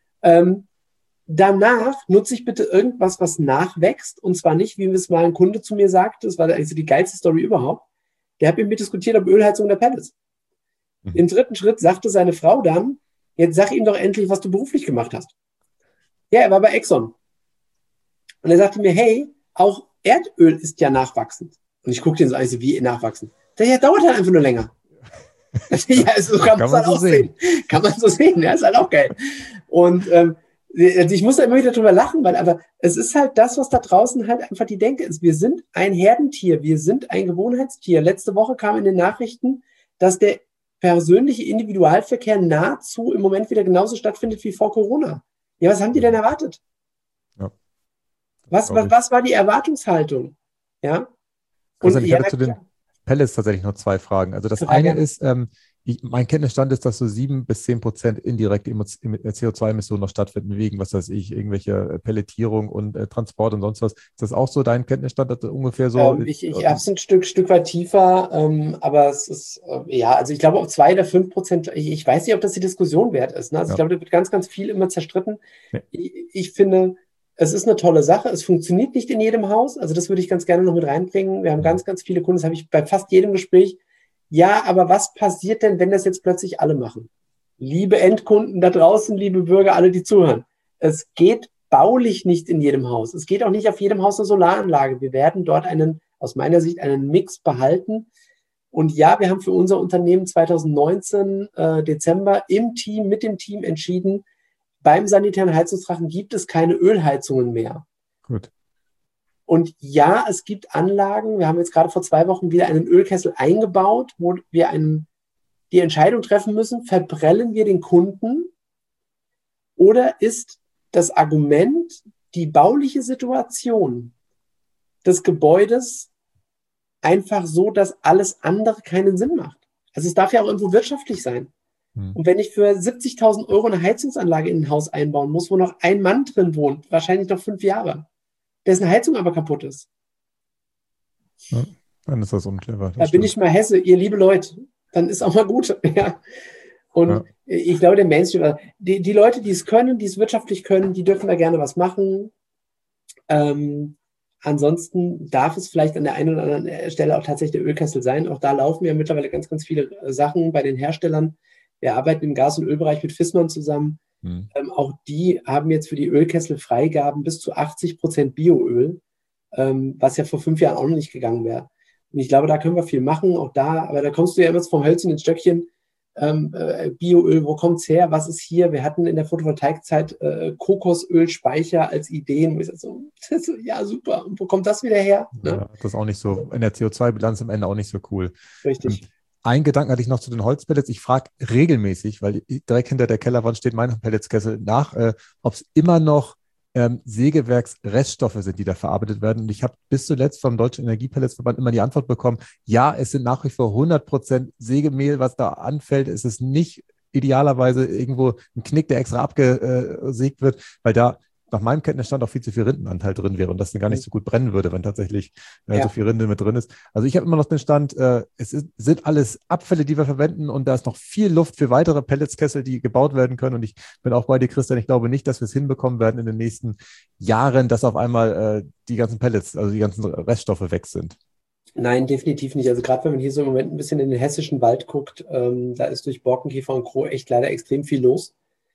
Danach nutze ich bitte irgendwas, was nachwächst. Und zwar nicht, wie es mal ein Kunde zu mir sagte, das war eigentlich so die geilste Story überhaupt. Der hat mit mir diskutiert, ob Ölheizung oder Pellets. Im 3. Schritt sagte seine Frau dann, jetzt sag ihm doch endlich, was du beruflich gemacht hast. Ja, er war bei Exxon. Und er sagte mir, hey, auch Erdöl ist ja nachwachsend. Und ich guckte ihn so an, wie nachwachsend. Der dauert halt einfach nur länger. Ja, so kann man es auch sehen. Kann man so sehen, ja, ist halt auch geil. Und ich muss da immer wieder drüber lachen, weil aber es ist halt das, was da draußen halt einfach die Denke ist. Wir sind ein Herdentier, wir sind ein Gewohnheitstier. Letzte Woche kam in den Nachrichten, dass der persönliche Individualverkehr nahezu im Moment wieder genauso stattfindet wie vor Corona. Ja, was haben die denn erwartet? Ja, was war die Erwartungshaltung? Ja. Und ich hatte zu den Pellets tatsächlich noch 2 Fragen. Also das eine ist, mein Kenntnisstand ist, dass so 7-10% indirekte CO2-Emissionen noch stattfinden, wegen, was weiß ich, irgendwelche Pelletierung und Transport und sonst was. Ist das auch so dein Kenntnisstand, dass ungefähr so? Ich habe es ein Stück weit tiefer, aber es ist, also ich glaube, ob 2 oder 5%, ich weiß nicht, ob das die Diskussion wert ist. Ne? Also ich glaube, da wird ganz, ganz viel immer zerstritten. Ja. Ich finde, es ist eine tolle Sache. Es funktioniert nicht in jedem Haus. Also das würde ich ganz gerne noch mit reinbringen. Wir haben ganz, ganz viele Kunden, das habe ich bei fast jedem Gespräch. Ja, aber was passiert denn, wenn das jetzt plötzlich alle machen? Liebe Endkunden da draußen, liebe Bürger, alle, die zuhören. Es geht baulich nicht in jedem Haus. Es geht auch nicht auf jedem Haus eine Solaranlage. Wir werden dort aus meiner Sicht, einen Mix behalten. Und ja, wir haben für unser Unternehmen 2019 Dezember mit dem Team entschieden, beim sanitären Heizungsdrachen gibt es keine Ölheizungen mehr. Gut. Und ja, es gibt Anlagen. Wir haben jetzt gerade vor 2 Wochen wieder einen Ölkessel eingebaut, wo wir die Entscheidung treffen müssen, verbrellen wir den Kunden oder ist das Argument die bauliche Situation des Gebäudes einfach so, dass alles andere keinen Sinn macht. Also es darf ja auch irgendwo wirtschaftlich sein. Und wenn ich für 70.000 Euro eine Heizungsanlage in ein Haus einbauen muss, wo noch ein Mann drin wohnt, wahrscheinlich noch 5 Jahre, dessen Heizung aber kaputt ist. Ja, dann ist das unclever. Da bin ich mal Hesse, ihr liebe Leute. Dann ist auch mal gut. Ja. Und ich glaube, der Mainstream, die Leute, die es können, die es wirtschaftlich können, die dürfen da gerne was machen. Ansonsten darf es vielleicht an der einen oder anderen Stelle auch tatsächlich der Ölkessel sein. Auch da laufen ja mittlerweile ganz, ganz viele Sachen bei den Herstellern. Wir arbeiten im Gas- und Ölbereich mit Viessmann zusammen. Auch die haben jetzt für die Ölkessel Freigaben bis zu 80% Bioöl, was ja vor 5 Jahren auch noch nicht gegangen wäre. Und ich glaube, da können wir viel machen, auch da, aber da kommst du ja immer vom Hölzchen ins Stöckchen. Bioöl, wo kommt es her? Was ist hier? Wir hatten in der Photovoltaikzeit Kokosölspeicher als Ideen. Ja, super. Und wo kommt das wieder her? Ne? Ja, das ist auch nicht so, in der CO2-Bilanz am Ende auch nicht so cool. Richtig. Ein Gedanken hatte ich noch zu den Holzpellets. Ich frage regelmäßig, weil direkt hinter der Kellerwand steht mein Pelletskessel nach, ob es immer noch Sägewerksreststoffe sind, die da verarbeitet werden. Und ich habe bis zuletzt vom Deutschen Energiepelletsverband immer die Antwort bekommen, ja, es sind nach wie vor 100% Sägemehl, was da anfällt. Es ist nicht idealerweise irgendwo ein Knick, der extra abgesägt wird, weil da nach meinem Kenntnisstand auch viel zu viel Rindenanteil drin wäre und das dann gar nicht so gut brennen würde, wenn tatsächlich so viel Rinde mit drin ist. Also ich habe immer noch den Stand, sind alles Abfälle, die wir verwenden und da ist noch viel Luft für weitere Pelletskessel, die gebaut werden können. Und ich bin auch bei dir, Christian, ich glaube nicht, dass wir es hinbekommen werden in den nächsten Jahren, dass auf einmal die ganzen Pellets, also die ganzen Reststoffe weg sind. Nein, definitiv nicht. Also gerade wenn man hier so im Moment ein bisschen in den hessischen Wald guckt, da ist durch Borkenkäfer und Co. echt leider extrem viel los.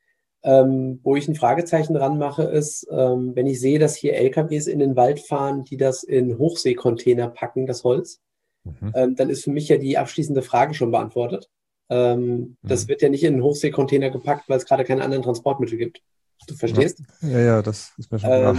Wo ich ein Fragezeichen dran mache, ist, wenn ich sehe, dass hier LKWs in den Wald fahren, die das in Hochseekontainer packen, das Holz, dann ist für mich ja die abschließende Frage schon beantwortet. Das wird ja nicht in einen Hochseekontainer gepackt, weil es gerade keine anderen Transportmittel gibt. Du verstehst? Ja, das ist mir schon klar.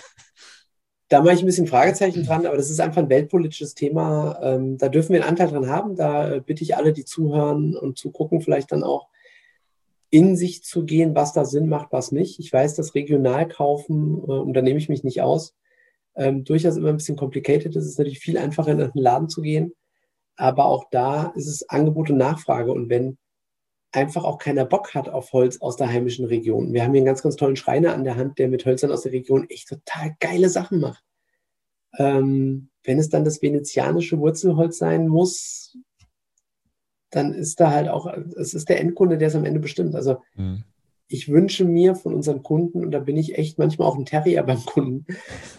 Da mache ich ein bisschen Fragezeichen dran, aber das ist einfach ein weltpolitisches Thema. Da dürfen wir einen Anteil dran haben. Da bitte ich alle, die zuhören und zugucken, vielleicht dann auch in sich zu gehen, was da Sinn macht, was nicht. Ich weiß, dass regional kaufen, und da nehme ich mich nicht aus, durchaus immer ein bisschen complicated ist. Es ist natürlich viel einfacher, in einen Laden zu gehen, aber auch da ist es Angebot und Nachfrage. Und wenn einfach auch keiner Bock hat auf Holz aus der heimischen Region. Wir haben hier einen ganz, ganz tollen Schreiner an der Hand, der mit Hölzern aus der Region echt total geile Sachen macht. Wenn es dann das venezianische Wurzelholz sein muss, dann ist da halt auch, es ist der Endkunde, der es am Ende bestimmt. Also ich wünsche mir von unseren Kunden, und da bin ich echt manchmal auch ein Terrier beim Kunden,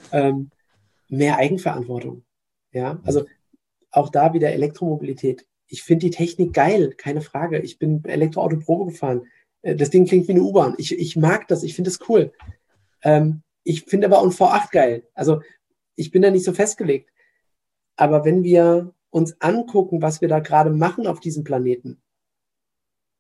mehr Eigenverantwortung. Ja, also auch da wieder Elektromobilität. Ich finde die Technik geil, keine Frage. Ich bin Elektroauto Probe gefahren. Das Ding klingt wie eine U-Bahn. Ich mag das, ich finde das cool. Ich finde aber auch ein V8 geil. Also ich bin da nicht so festgelegt. Aber wenn wir uns angucken, was wir da gerade machen auf diesem Planeten,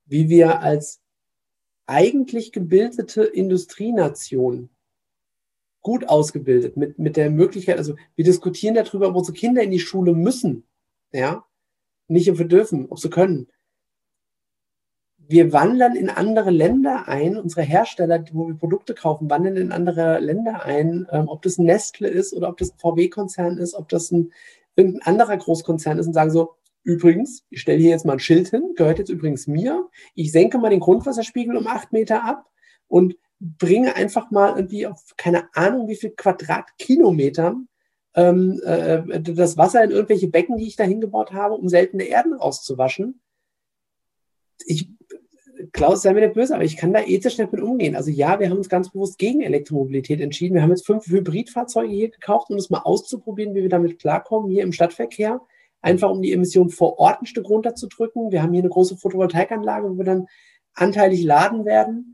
wie wir als eigentlich gebildete Industrienation, gut ausgebildet, mit der Möglichkeit, also wir diskutieren darüber, ob unsere Kinder in die Schule müssen, ja, nicht ob wir dürfen, ob sie können. Wir wandern in andere Länder ein, unsere Hersteller, wo wir Produkte kaufen, wandern in andere Länder ein, ob das ein Nestle ist oder ob das ein VW-Konzern ist, ob das irgendein anderer Großkonzern ist und sagen so, übrigens, ich stelle hier jetzt mal ein Schild hin, gehört jetzt übrigens mir, ich senke mal den Grundwasserspiegel um 8 Meter ab und bringe einfach mal irgendwie auf keine Ahnung wie viel Quadratkilometern das Wasser in irgendwelche Becken, die ich da hingebaut habe, um seltene Erden rauszuwaschen. Klaus, sei mir nicht böse, aber ich kann da ethisch nicht mit umgehen. Also ja, wir haben uns ganz bewusst gegen Elektromobilität entschieden. Wir haben jetzt 5 Hybridfahrzeuge hier gekauft, um es mal auszuprobieren, wie wir damit klarkommen, hier im Stadtverkehr. Einfach um die Emissionen vor Ort ein Stück runterzudrücken. Wir haben hier eine große Photovoltaikanlage, wo wir dann anteilig laden werden.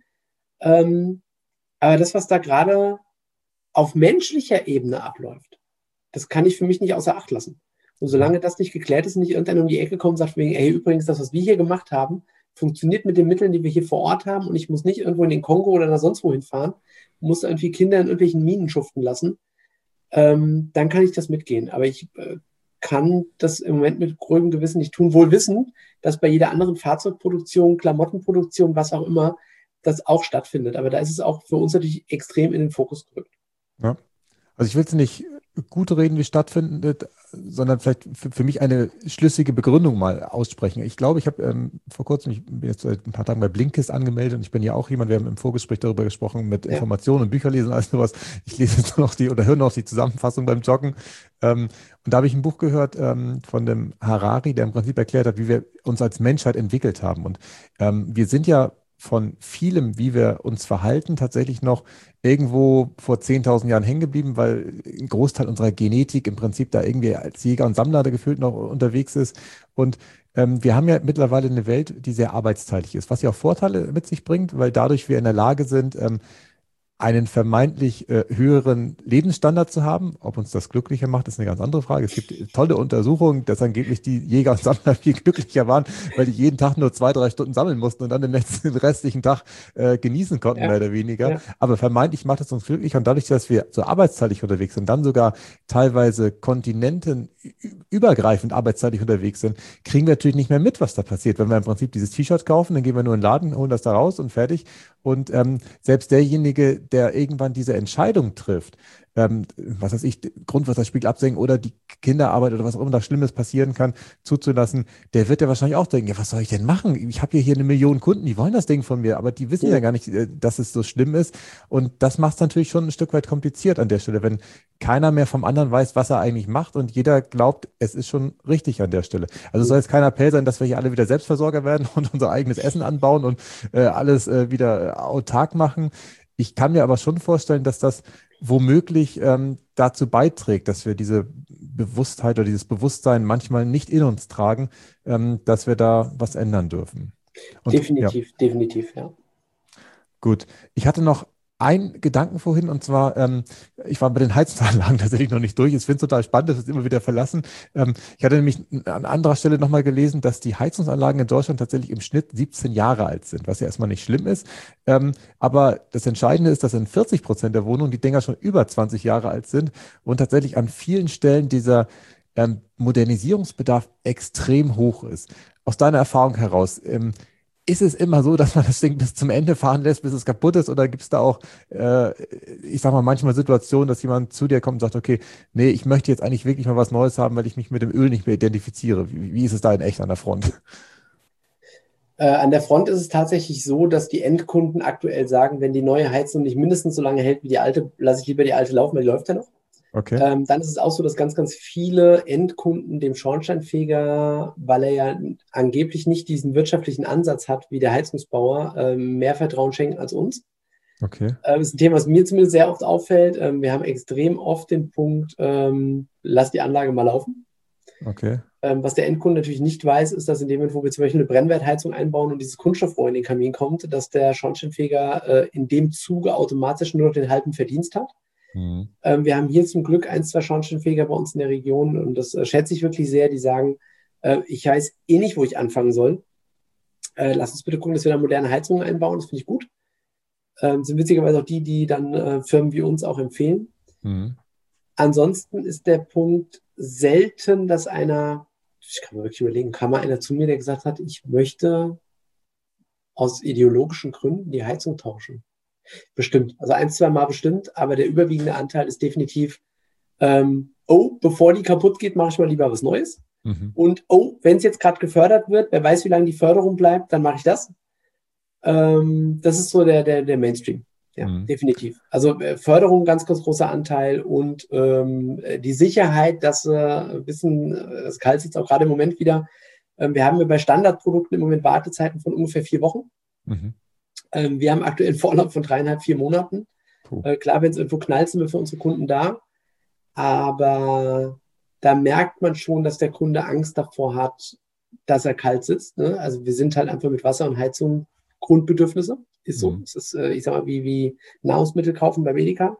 Aber das, was da gerade auf menschlicher Ebene abläuft, das kann ich für mich nicht außer Acht lassen. Und solange das nicht geklärt ist und nicht irgendeiner um die Ecke kommt und sagt, hey, übrigens, das, was wir hier gemacht haben, funktioniert mit den Mitteln, die wir hier vor Ort haben und ich muss nicht irgendwo in den Kongo oder da sonst wohin fahren, muss irgendwie Kinder in irgendwelchen Minen schuften lassen, dann kann ich das mitgehen. Aber ich kann das im Moment mit ruhigem Gewissen nicht tun, wohl wissend, dass bei jeder anderen Fahrzeugproduktion, Klamottenproduktion, was auch immer, das auch stattfindet. Aber da ist es auch für uns natürlich extrem in den Fokus gerückt. Ja. Also ich will es nicht gut reden, wie stattfindet, sondern vielleicht für mich eine schlüssige Begründung mal aussprechen. Ich glaube, ich habe vor kurzem, ich bin jetzt seit ein paar Tagen bei Blinkist angemeldet und ich bin ja auch jemand, wir haben im Vorgespräch darüber gesprochen, mit Informationen und Bücher lesen und alles sowas. Ich lese jetzt nur noch oder höre noch die Zusammenfassung beim Joggen. Und da habe ich ein Buch gehört von dem Harari, der im Prinzip erklärt hat, wie wir uns als Menschheit entwickelt haben. Und wir sind ja von vielem, wie wir uns verhalten, tatsächlich noch irgendwo vor 10.000 Jahren hängen geblieben, weil ein Großteil unserer Genetik im Prinzip da irgendwie als Jäger und Sammler gefühlt noch unterwegs ist. Und wir haben ja mittlerweile eine Welt, die sehr arbeitsteilig ist, was ja auch Vorteile mit sich bringt, weil dadurch wir in der Lage sind, einen vermeintlich höheren Lebensstandard zu haben. Ob uns das glücklicher macht, ist eine ganz andere Frage. Es gibt tolle Untersuchungen, dass angeblich die Jäger und Sammler viel glücklicher waren, weil die jeden Tag nur 2-3 Stunden sammeln mussten und dann den restlichen Tag genießen konnten, mehr oder weniger. Ja. Aber vermeintlich macht es uns glücklicher und dadurch, dass wir so arbeitsteilig unterwegs sind, dann sogar teilweise kontinentenübergreifend arbeitsteilig unterwegs sind, kriegen wir natürlich nicht mehr mit, was da passiert. Wenn wir im Prinzip dieses T-Shirt kaufen, dann gehen wir nur in den Laden, holen das da raus und fertig. Und selbst derjenige, der irgendwann diese Entscheidung trifft, was weiß ich, Grundwasserspiegel absenken oder die Kinderarbeit oder was auch immer da Schlimmes passieren kann, zuzulassen, der wird ja wahrscheinlich auch denken, ja, was soll ich denn machen? Ich habe hier 1 Million Kunden, die wollen das Ding von mir, aber die wissen ja gar nicht, dass es so schlimm ist. Und das macht es natürlich schon ein Stück weit kompliziert an der Stelle, wenn keiner mehr vom anderen weiß, was er eigentlich macht und jeder glaubt, es ist schon richtig an der Stelle. Also es soll jetzt kein Appell sein, dass wir hier alle wieder Selbstversorger werden und unser eigenes Essen anbauen und alles wieder autark machen. Ich kann mir aber schon vorstellen, dass das womöglich dazu beiträgt, dass wir diese Bewusstheit oder dieses Bewusstsein manchmal nicht in uns tragen, dass wir da was ändern dürfen. Und, definitiv, ja. Gut, ich hatte noch einen Gedanken vorhin und zwar, ich war bei den Heizungsanlagen tatsächlich noch nicht durch. Ich finde es total spannend, das ist immer wieder verlassen. Ich hatte nämlich an anderer Stelle nochmal gelesen, dass die Heizungsanlagen in Deutschland tatsächlich im Schnitt 17 Jahre alt sind, was ja erstmal nicht schlimm ist. Aber das Entscheidende ist, dass in 40% der Wohnungen die Dinger schon über 20 Jahre alt sind und tatsächlich an vielen Stellen dieser Modernisierungsbedarf extrem hoch ist. Aus deiner Erfahrung heraus, ist es immer so, dass man das Ding bis zum Ende fahren lässt, bis es kaputt ist? Oder gibt es da auch, ich sag mal, manchmal Situationen, dass jemand zu dir kommt und sagt, okay, nee, ich möchte jetzt eigentlich wirklich mal was Neues haben, weil ich mich mit dem Öl nicht mehr identifiziere. Wie ist es da in echt an der Front? An der Front ist es tatsächlich so, dass die Endkunden aktuell sagen, wenn die neue Heizung nicht mindestens so lange hält wie die alte, lasse ich lieber die alte laufen, weil die läuft ja noch. Okay. Dann ist es auch so, dass ganz, ganz viele Endkunden dem Schornsteinfeger, weil er ja angeblich nicht diesen wirtschaftlichen Ansatz hat wie der Heizungsbauer, mehr Vertrauen schenken als uns. Okay. Das ist ein Thema, was mir zumindest sehr oft auffällt. Wir haben extrem oft den Punkt, lass die Anlage mal laufen. Okay. Was der Endkunde natürlich nicht weiß, ist, dass in dem Moment, wo wir zum Beispiel eine Brennwertheizung einbauen und dieses Kunststoffrohr in den Kamin kommt, dass der Schornsteinfeger in dem Zuge automatisch nur noch den halben Verdienst hat. Mhm. Wir haben hier zum Glück 1, 2 Schornsteinfeger bei uns in der Region und das schätze ich wirklich sehr, die sagen, ich weiß eh nicht, wo ich anfangen soll. Lass uns bitte gucken, dass wir da moderne Heizungen einbauen, das finde ich gut. Sind witzigerweise auch die dann Firmen wie uns auch empfehlen. Mhm. Ansonsten ist der Punkt selten, dass ich kann mir wirklich überlegen, kam mal einer zu mir, der gesagt hat, ich möchte aus ideologischen Gründen die Heizung tauschen. Bestimmt, also 1, 2 Mal bestimmt, aber der überwiegende Anteil ist definitiv, bevor die kaputt geht, mache ich mal lieber was Neues. Mhm. Und wenn es jetzt gerade gefördert wird, wer weiß, wie lange die Förderung bleibt, dann mache ich das. Das ist so der Mainstream. Ja, definitiv. Also Förderung, ganz, ganz großer Anteil und die Sicherheit, dass wissen, das kalt sitzt auch gerade im Moment wieder. Wir haben bei Standardprodukten im Moment Wartezeiten von ungefähr 4 Wochen. Mhm. Wir haben aktuell einen Vorlauf von 3,5, 4 Monaten. Klar, wenn es irgendwo knallt, sind wir für unsere Kunden da. Aber da merkt man schon, dass der Kunde Angst davor hat, dass er kalt sitzt. Ne? Also wir sind halt einfach mit Wasser und Heizung Grundbedürfnisse. Ist so. Es ist, ich sag mal, wie Nahrungsmittel kaufen bei Edeka.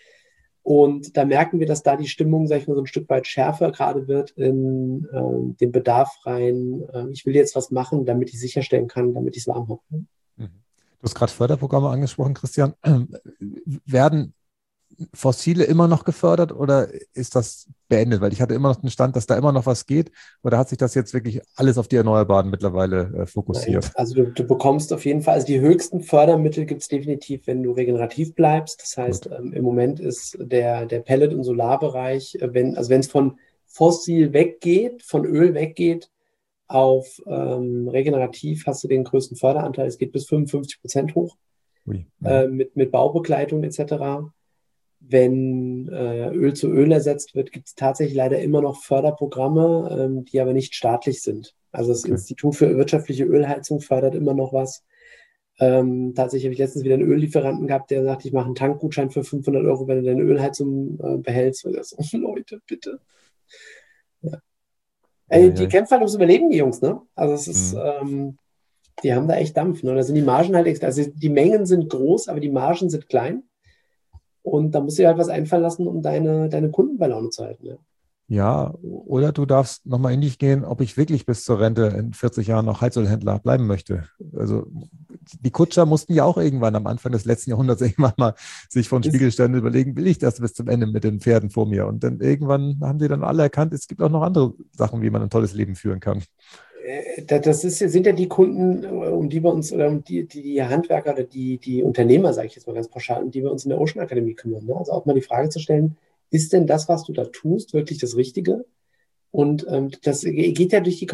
Und da merken wir, dass da die Stimmung, sag ich mal, so ein Stück weit schärfer gerade wird in den Bedarf rein. Ich will jetzt was machen, damit ich sicherstellen kann, damit ich es warm habe. Du hast gerade Förderprogramme angesprochen, Christian. Werden Fossile immer noch gefördert oder ist das beendet? Weil ich hatte immer noch den Stand, dass da immer noch was geht. Oder hat sich das jetzt wirklich alles auf die Erneuerbaren mittlerweile fokussiert? Nein, also du bekommst auf jeden Fall, also die höchsten Fördermittel gibt es definitiv, wenn du regenerativ bleibst. Das heißt, im Moment ist der Pellet- und Solarbereich, wenn es von fossil weggeht, von Öl weggeht, auf regenerativ hast du den größten Förderanteil. Es geht bis 55% hoch, mit Baubegleitung etc. Wenn Öl zu Öl ersetzt wird, gibt es tatsächlich leider immer noch Förderprogramme, die aber nicht staatlich sind. Also das Institut für wirtschaftliche Ölheizung fördert immer noch was. Tatsächlich habe ich letztens wieder einen Öllieferanten gehabt, der sagt, ich mache einen Tankgutschein für 500 Euro, wenn du deine Ölheizung behältst. Und das so, Leute, bitte. Ja. Die kämpfen halt ums Überleben, die Jungs, ne? Also es ist, die haben da echt Dampf, ne? Da sind die Margen halt extra, also die Mengen sind groß, aber die Margen sind klein. Und da musst du dir halt was einfallen lassen, um deine Kunden bei Laune zu halten. Ja. Ja, oder du darfst nochmal in dich gehen, ob ich wirklich bis zur Rente in 40 Jahren noch Heizölhändler bleiben möchte. Also die Kutscher mussten ja auch irgendwann am Anfang des letzten Jahrhunderts irgendwann mal sich vor den Spiegel stellen und überlegen, will ich das bis zum Ende mit den Pferden vor mir? Und dann irgendwann haben sie dann alle erkannt, es gibt auch noch andere Sachen, wie man ein tolles Leben führen kann. Sind ja die Kunden, um die wir uns, oder um die Handwerker oder die Unternehmer, sage ich jetzt mal ganz pauschal, um die wir uns in der Ocean Akademie kümmern. Ne? Also auch mal die Frage zu stellen, ist denn das, was du da tust, wirklich das Richtige? Und das geht ja durch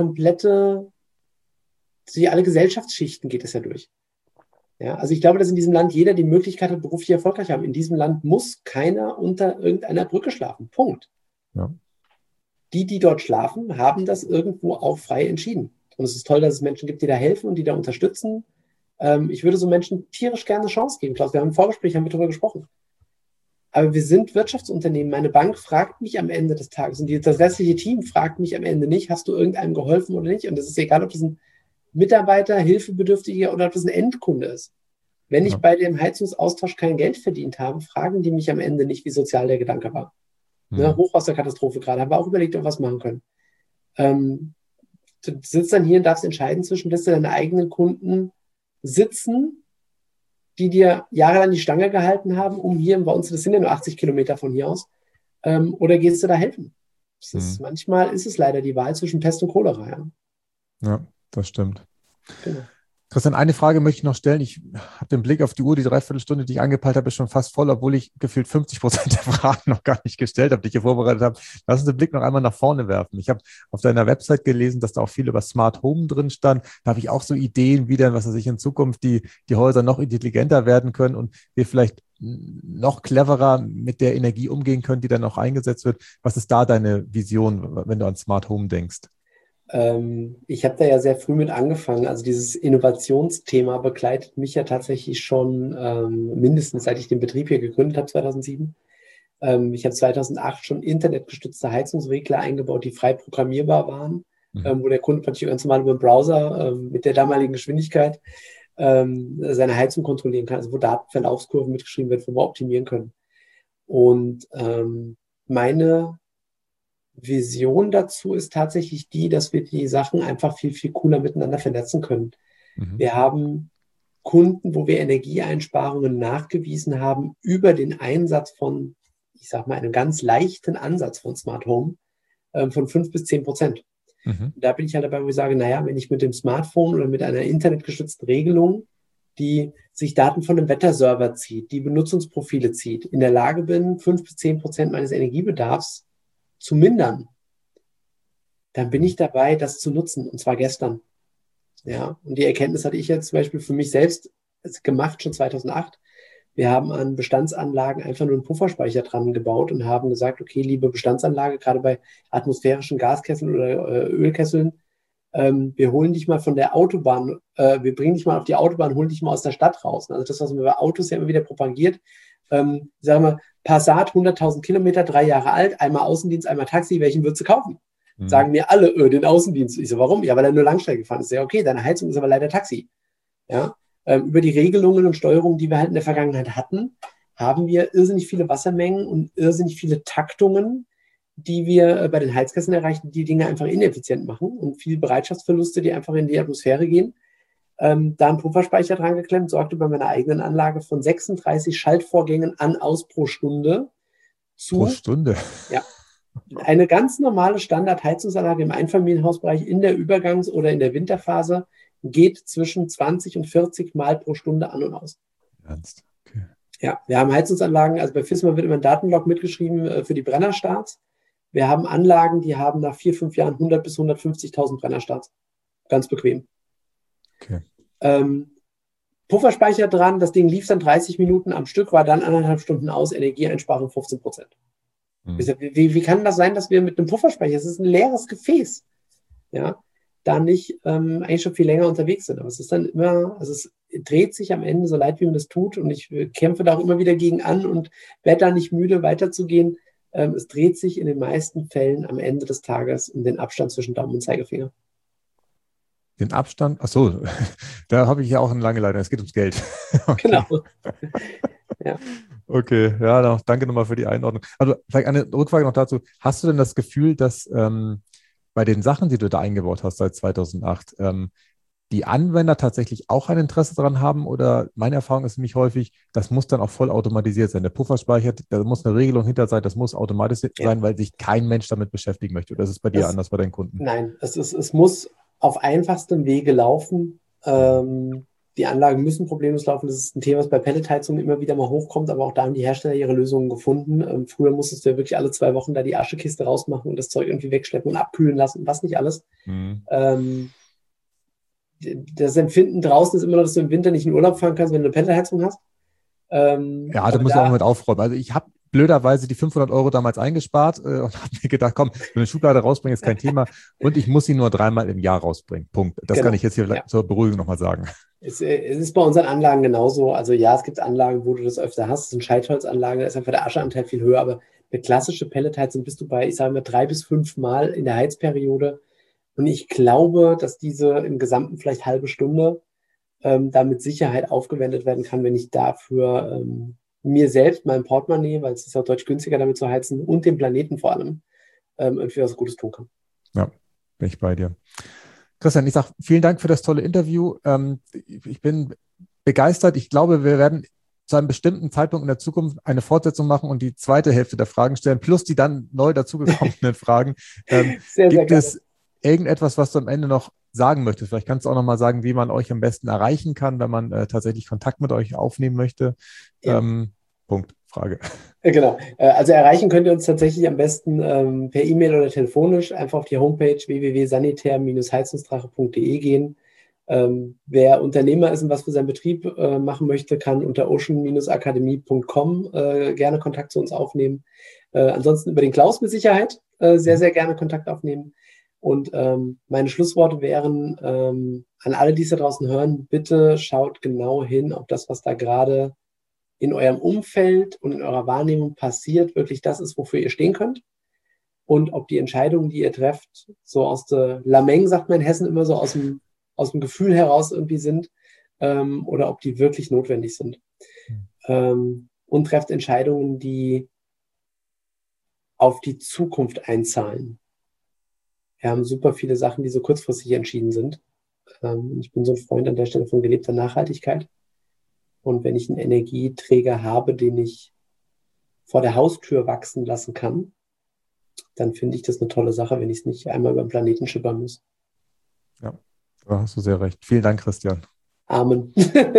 alle Gesellschaftsschichten geht es ja durch. Ja, also ich glaube, dass in diesem Land jeder die Möglichkeit hat, beruflich erfolgreich zu haben. In diesem Land muss keiner unter irgendeiner Brücke schlafen. Punkt. Ja. Die dort schlafen, haben das irgendwo auch frei entschieden. Und es ist toll, dass es Menschen gibt, die da helfen und die da unterstützen. Ich würde so Menschen tierisch gerne eine Chance geben. Klaus, wir haben im Vorgespräch darüber gesprochen. Aber wir sind Wirtschaftsunternehmen. Meine Bank fragt mich am Ende des Tages und das restliche Team fragt mich am Ende nicht, hast du irgendeinem geholfen oder nicht? Und das ist egal, ob das ein Mitarbeiter, Hilfebedürftiger oder ob das ein Endkunde ist. Wenn ich bei dem Heizungsaustausch kein Geld verdient habe, fragen die mich am Ende nicht, wie sozial der Gedanke war. Ne, Hochwasserkatastrophe gerade, haben wir auch überlegt, ob wir was machen können. Du sitzt dann hier und darfst entscheiden lässt du deine eigenen Kunden sitzen, die dir jahrelang die Stange gehalten haben, bei uns, das sind ja nur 80 Kilometer von hier aus, oder gehst du da helfen? Manchmal ist es leider die Wahl zwischen Pest und Cholera. Ja, das stimmt. Genau. Christian, eine Frage möchte ich noch stellen. Ich habe den Blick auf die Uhr, die Dreiviertelstunde, die ich angepeilt habe, ist schon fast voll, obwohl ich gefühlt 50% der Fragen noch gar nicht gestellt habe, die ich hier vorbereitet habe. Lass uns den Blick noch einmal nach vorne werfen. Ich habe auf deiner Website gelesen, dass da auch viel über Smart Home drin stand. Da habe ich auch so Ideen, wie dann, was weiß ich, in Zukunft die Häuser noch intelligenter werden können und wir vielleicht noch cleverer mit der Energie umgehen können, die dann auch eingesetzt wird. Was ist da deine Vision, wenn du an Smart Home denkst? Ich habe da ja sehr früh mit angefangen. Also dieses Innovationsthema begleitet mich ja tatsächlich schon mindestens seit ich den Betrieb hier gegründet habe, 2007. Ich habe 2008 schon internetgestützte Heizungsregler eingebaut, die frei programmierbar waren, wo der Kunde praktisch ganz normal über den Browser mit der damaligen Geschwindigkeit seine Heizung kontrollieren kann, also wo Datenverlaufskurven mitgeschrieben wird, wo wir optimieren können. Und meine Vision dazu ist tatsächlich die, dass wir die Sachen einfach viel, viel cooler miteinander vernetzen können. Mhm. Wir haben Kunden, wo wir Energieeinsparungen nachgewiesen haben über den Einsatz von, ich sag mal, einem ganz leichten Ansatz von Smart Home von 5-10%. Mhm. Da bin ich halt dabei, wo ich sage, naja, wenn ich mit dem Smartphone oder mit einer internetgestützten Regelung, die sich Daten von einem Wetterserver zieht, die Benutzungsprofile zieht, in der Lage bin, 5-10% meines Energiebedarfs zu mindern, dann bin ich dabei, das zu nutzen, und zwar gestern. Ja, und die Erkenntnis hatte ich jetzt zum Beispiel für mich selbst gemacht, schon 2008. Wir haben an Bestandsanlagen einfach nur einen Pufferspeicher dran gebaut und haben gesagt, okay, liebe Bestandsanlage, gerade bei atmosphärischen Gaskesseln oder Ölkesseln, wir holen dich mal von der Autobahn, wir bringen dich mal auf die Autobahn, holen dich mal aus der Stadt raus. Also das, was man bei Autos ja immer wieder propagiert, sagen wir, Passat, 100.000 Kilometer, 3 Jahre alt, einmal Außendienst, einmal Taxi, welchen würdest du kaufen? Sagen mir alle, den Außendienst. Ich so, warum? Ja, weil er nur Langstrecke gefahren ist. Ja, okay, deine Heizung ist aber leider Taxi. Ja, über die Regelungen und Steuerungen, die wir halt in der Vergangenheit hatten, haben wir irrsinnig viele Wassermengen und irrsinnig viele Taktungen, die wir bei den Heizkesseln erreichen, die Dinge einfach ineffizient machen und viel Bereitschaftsverluste, die einfach in die Atmosphäre gehen. Da einen Pufferspeicher dran geklemmt, sorgte bei meiner eigenen Anlage von 36 Schaltvorgängen an aus pro Stunde Pro zu. Stunde? Ja. Eine ganz normale Standardheizungsanlage im Einfamilienhausbereich in der Übergangs- oder in der Winterphase geht zwischen 20 und 40 Mal pro Stunde an und aus. Ernst? Okay. Ja, wir haben Heizungsanlagen, also bei FISMA wird immer ein Datenlog mitgeschrieben für die Brennerstarts. Wir haben Anlagen, die haben nach 4-5 Jahren 100.000 bis 150.000 Brennerstarts. Ganz bequem. Okay. Pufferspeicher dran, das Ding lief dann 30 Minuten am Stück, war dann 1,5 Stunden aus, Energieeinsparung 15%. Wie kann das sein, dass wir mit einem Pufferspeicher, das ist ein leeres Gefäß, ja, da nicht eigentlich schon viel länger unterwegs sind. Aber es ist dann immer, also es dreht sich am Ende, so leid wie mir das tut, und ich kämpfe da auch immer wieder gegen an und werde da nicht müde, weiterzugehen. Es dreht sich in den meisten Fällen am Ende des Tages um den Abstand zwischen Daumen und Zeigefinger. Den Abstand? Ach so, da habe ich ja auch eine lange Leitung. Es geht ums Geld. Okay. Genau. Ja. Okay, ja, danke nochmal für die Einordnung. Also vielleicht eine Rückfrage noch dazu. Hast du denn das Gefühl, dass bei den Sachen, die du da eingebaut hast seit 2008, die Anwender tatsächlich auch ein Interesse daran haben? Oder meine Erfahrung ist nämlich häufig, das muss dann auch voll automatisiert sein. Der Pufferspeicher, da muss eine Regelung hinter sein, das muss automatisch sein, weil sich kein Mensch damit beschäftigen möchte. Oder ist es bei dir anders, bei deinen Kunden? Nein, es muss auf einfachstem Wege laufen. Die Anlagen müssen problemlos laufen. Das ist ein Thema, was bei Pelletheizungen immer wieder mal hochkommt, aber auch da haben die Hersteller ihre Lösungen gefunden. Früher musstest du ja wirklich alle 2 Wochen da die Aschekiste rausmachen und das Zeug irgendwie wegschleppen und abkühlen lassen, was nicht alles. Das Empfinden draußen ist immer noch, dass du im Winter nicht in Urlaub fahren kannst, wenn du eine Pelletheizung hast. Ja, da muss ich auch mit aufräumen. Also ich habe blöderweise die 500 € damals eingespart und habe mir gedacht, komm, so eine Schublade rausbringen ist kein Thema. Und ich muss sie nur 3-mal im Jahr rausbringen. Punkt. Das Genau. kann ich jetzt hier zur Beruhigung nochmal sagen. Es ist bei unseren Anlagen genauso. Also ja, es gibt Anlagen, wo du das öfter hast. Das sind Scheitholzanlagen, da ist einfach der Ascheanteil viel höher. Aber eine klassische Pelletheizung bist du bei, ich sage mal, 3 bis 5 Mal in der Heizperiode. Und ich glaube, dass diese im Gesamten vielleicht halbe Stunde da mit Sicherheit aufgewendet werden kann, wenn ich dafür mir selbst, meinem Portemonnaie, weil es ist auch deutlich günstiger damit zu heizen, und dem Planeten vor allem, irgendwie was Gutes tun kann. Ja, bin ich bei dir. Christian, ich sage vielen Dank für das tolle Interview. Ich bin begeistert. Ich glaube, wir werden zu einem bestimmten Zeitpunkt in der Zukunft eine Fortsetzung machen und die zweite Hälfte der Fragen stellen, plus die dann neu dazugekommenen Fragen. Gibt es irgendetwas, was du am Ende noch sagen möchtest? Vielleicht kannst du auch noch mal sagen, wie man euch am besten erreichen kann, wenn man tatsächlich Kontakt mit euch aufnehmen möchte. Ja. Punkt, Frage. Genau. Also erreichen könnt ihr uns tatsächlich am besten per E-Mail oder telefonisch. Einfach auf die Homepage www.sanitär-heizungsdrache.de gehen. Wer Unternehmer ist und was für seinen Betrieb machen möchte, kann unter ocean-akademie.com gerne Kontakt zu uns aufnehmen. Ansonsten über den Klaus mit Sicherheit sehr, sehr gerne Kontakt aufnehmen. Und meine Schlussworte wären an alle, die es da draußen hören, bitte schaut genau hin, ob das, was da gerade in eurem Umfeld und in eurer Wahrnehmung passiert, wirklich das ist, wofür ihr stehen könnt. Und ob die Entscheidungen, die ihr trefft, so aus der Lameng, sagt man in Hessen immer, so aus dem Gefühl heraus irgendwie sind, oder ob die wirklich notwendig sind. Und trefft Entscheidungen, die auf die Zukunft einzahlen. Wir haben super viele Sachen, die so kurzfristig entschieden sind. Ich bin so ein Freund an der Stelle von gelebter Nachhaltigkeit. Und wenn ich einen Energieträger habe, den ich vor der Haustür wachsen lassen kann, dann finde ich das eine tolle Sache, wenn ich es nicht einmal über den Planeten schippern muss. Ja, da hast du sehr recht. Vielen Dank, Christian. Amen.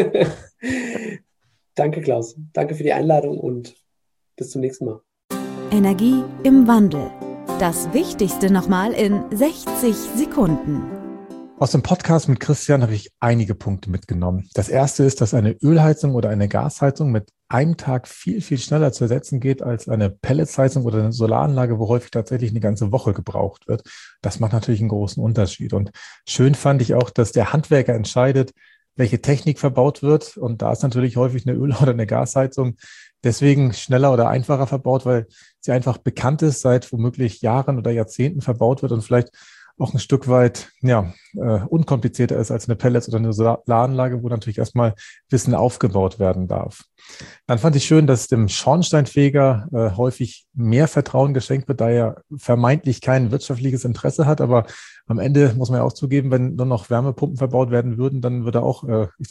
Danke, Klaus. Danke für die Einladung und bis zum nächsten Mal. Energie im Wandel. Das Wichtigste nochmal in 60 Sekunden. Aus dem Podcast mit Christian habe ich einige Punkte mitgenommen. Das erste ist, dass eine Ölheizung oder eine Gasheizung mit einem Tag viel, viel schneller zu ersetzen geht als eine Pelletsheizung oder eine Solaranlage, wo häufig tatsächlich eine ganze Woche gebraucht wird. Das macht natürlich einen großen Unterschied. Und schön fand ich auch, dass der Handwerker entscheidet, welche Technik verbaut wird. Und da ist natürlich häufig eine Öl- oder eine Gasheizung deswegen schneller oder einfacher verbaut, weil sie einfach bekannt ist, seit womöglich Jahren oder Jahrzehnten verbaut wird und vielleicht auch ein Stück weit unkomplizierter ist als eine Pellets- oder eine Solaranlage, wo natürlich erstmal Wissen aufgebaut werden darf. Dann fand ich schön, dass dem Schornsteinfeger häufig mehr Vertrauen geschenkt wird, da er vermeintlich kein wirtschaftliches Interesse hat. Aber am Ende muss man ja auch zugeben, wenn nur noch Wärmepumpen verbaut werden würden, dann würde er auch,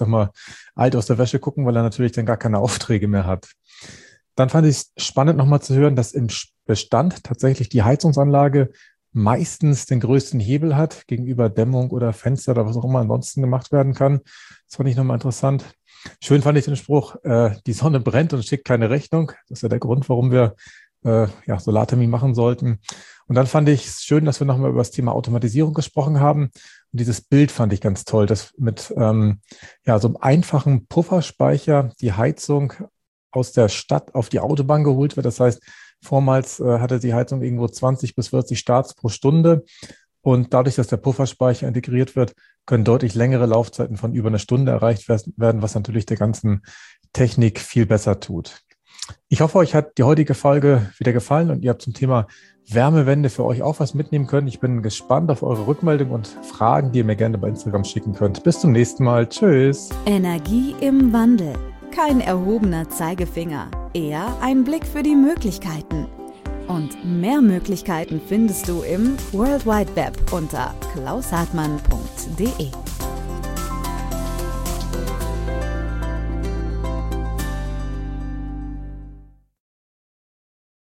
alt aus der Wäsche gucken, weil er natürlich dann gar keine Aufträge mehr hat. Dann fand ich es spannend, nochmal zu hören, dass im Bestand tatsächlich die Heizungsanlage meistens den größten Hebel hat gegenüber Dämmung oder Fenster oder was auch immer ansonsten gemacht werden kann. Das fand ich nochmal interessant. Schön fand ich den Spruch, die Sonne brennt und schickt keine Rechnung. Das ist ja der Grund, warum wir Solarthermie machen sollten. Und dann fand ich es schön, dass wir nochmal über das Thema Automatisierung gesprochen haben. Und dieses Bild fand ich ganz toll, dass mit so einem einfachen Pufferspeicher die Heizung aus der Stadt auf die Autobahn geholt wird. Das heißt, vormals hatte die Heizung irgendwo 20 bis 40 Starts pro Stunde. Und dadurch, dass der Pufferspeicher integriert wird, können deutlich längere Laufzeiten von über eine Stunde erreicht werden, was natürlich der ganzen Technik viel besser tut. Ich hoffe, euch hat die heutige Folge wieder gefallen und ihr habt zum Thema Wärmewende für euch auch was mitnehmen können. Ich bin gespannt auf eure Rückmeldung und Fragen, die ihr mir gerne bei Instagram schicken könnt. Bis zum nächsten Mal. Tschüss. Energie im Wandel. Kein erhobener Zeigefinger, eher ein Blick für die Möglichkeiten. Und mehr Möglichkeiten findest du im World Wide Web unter klaushartmann.de.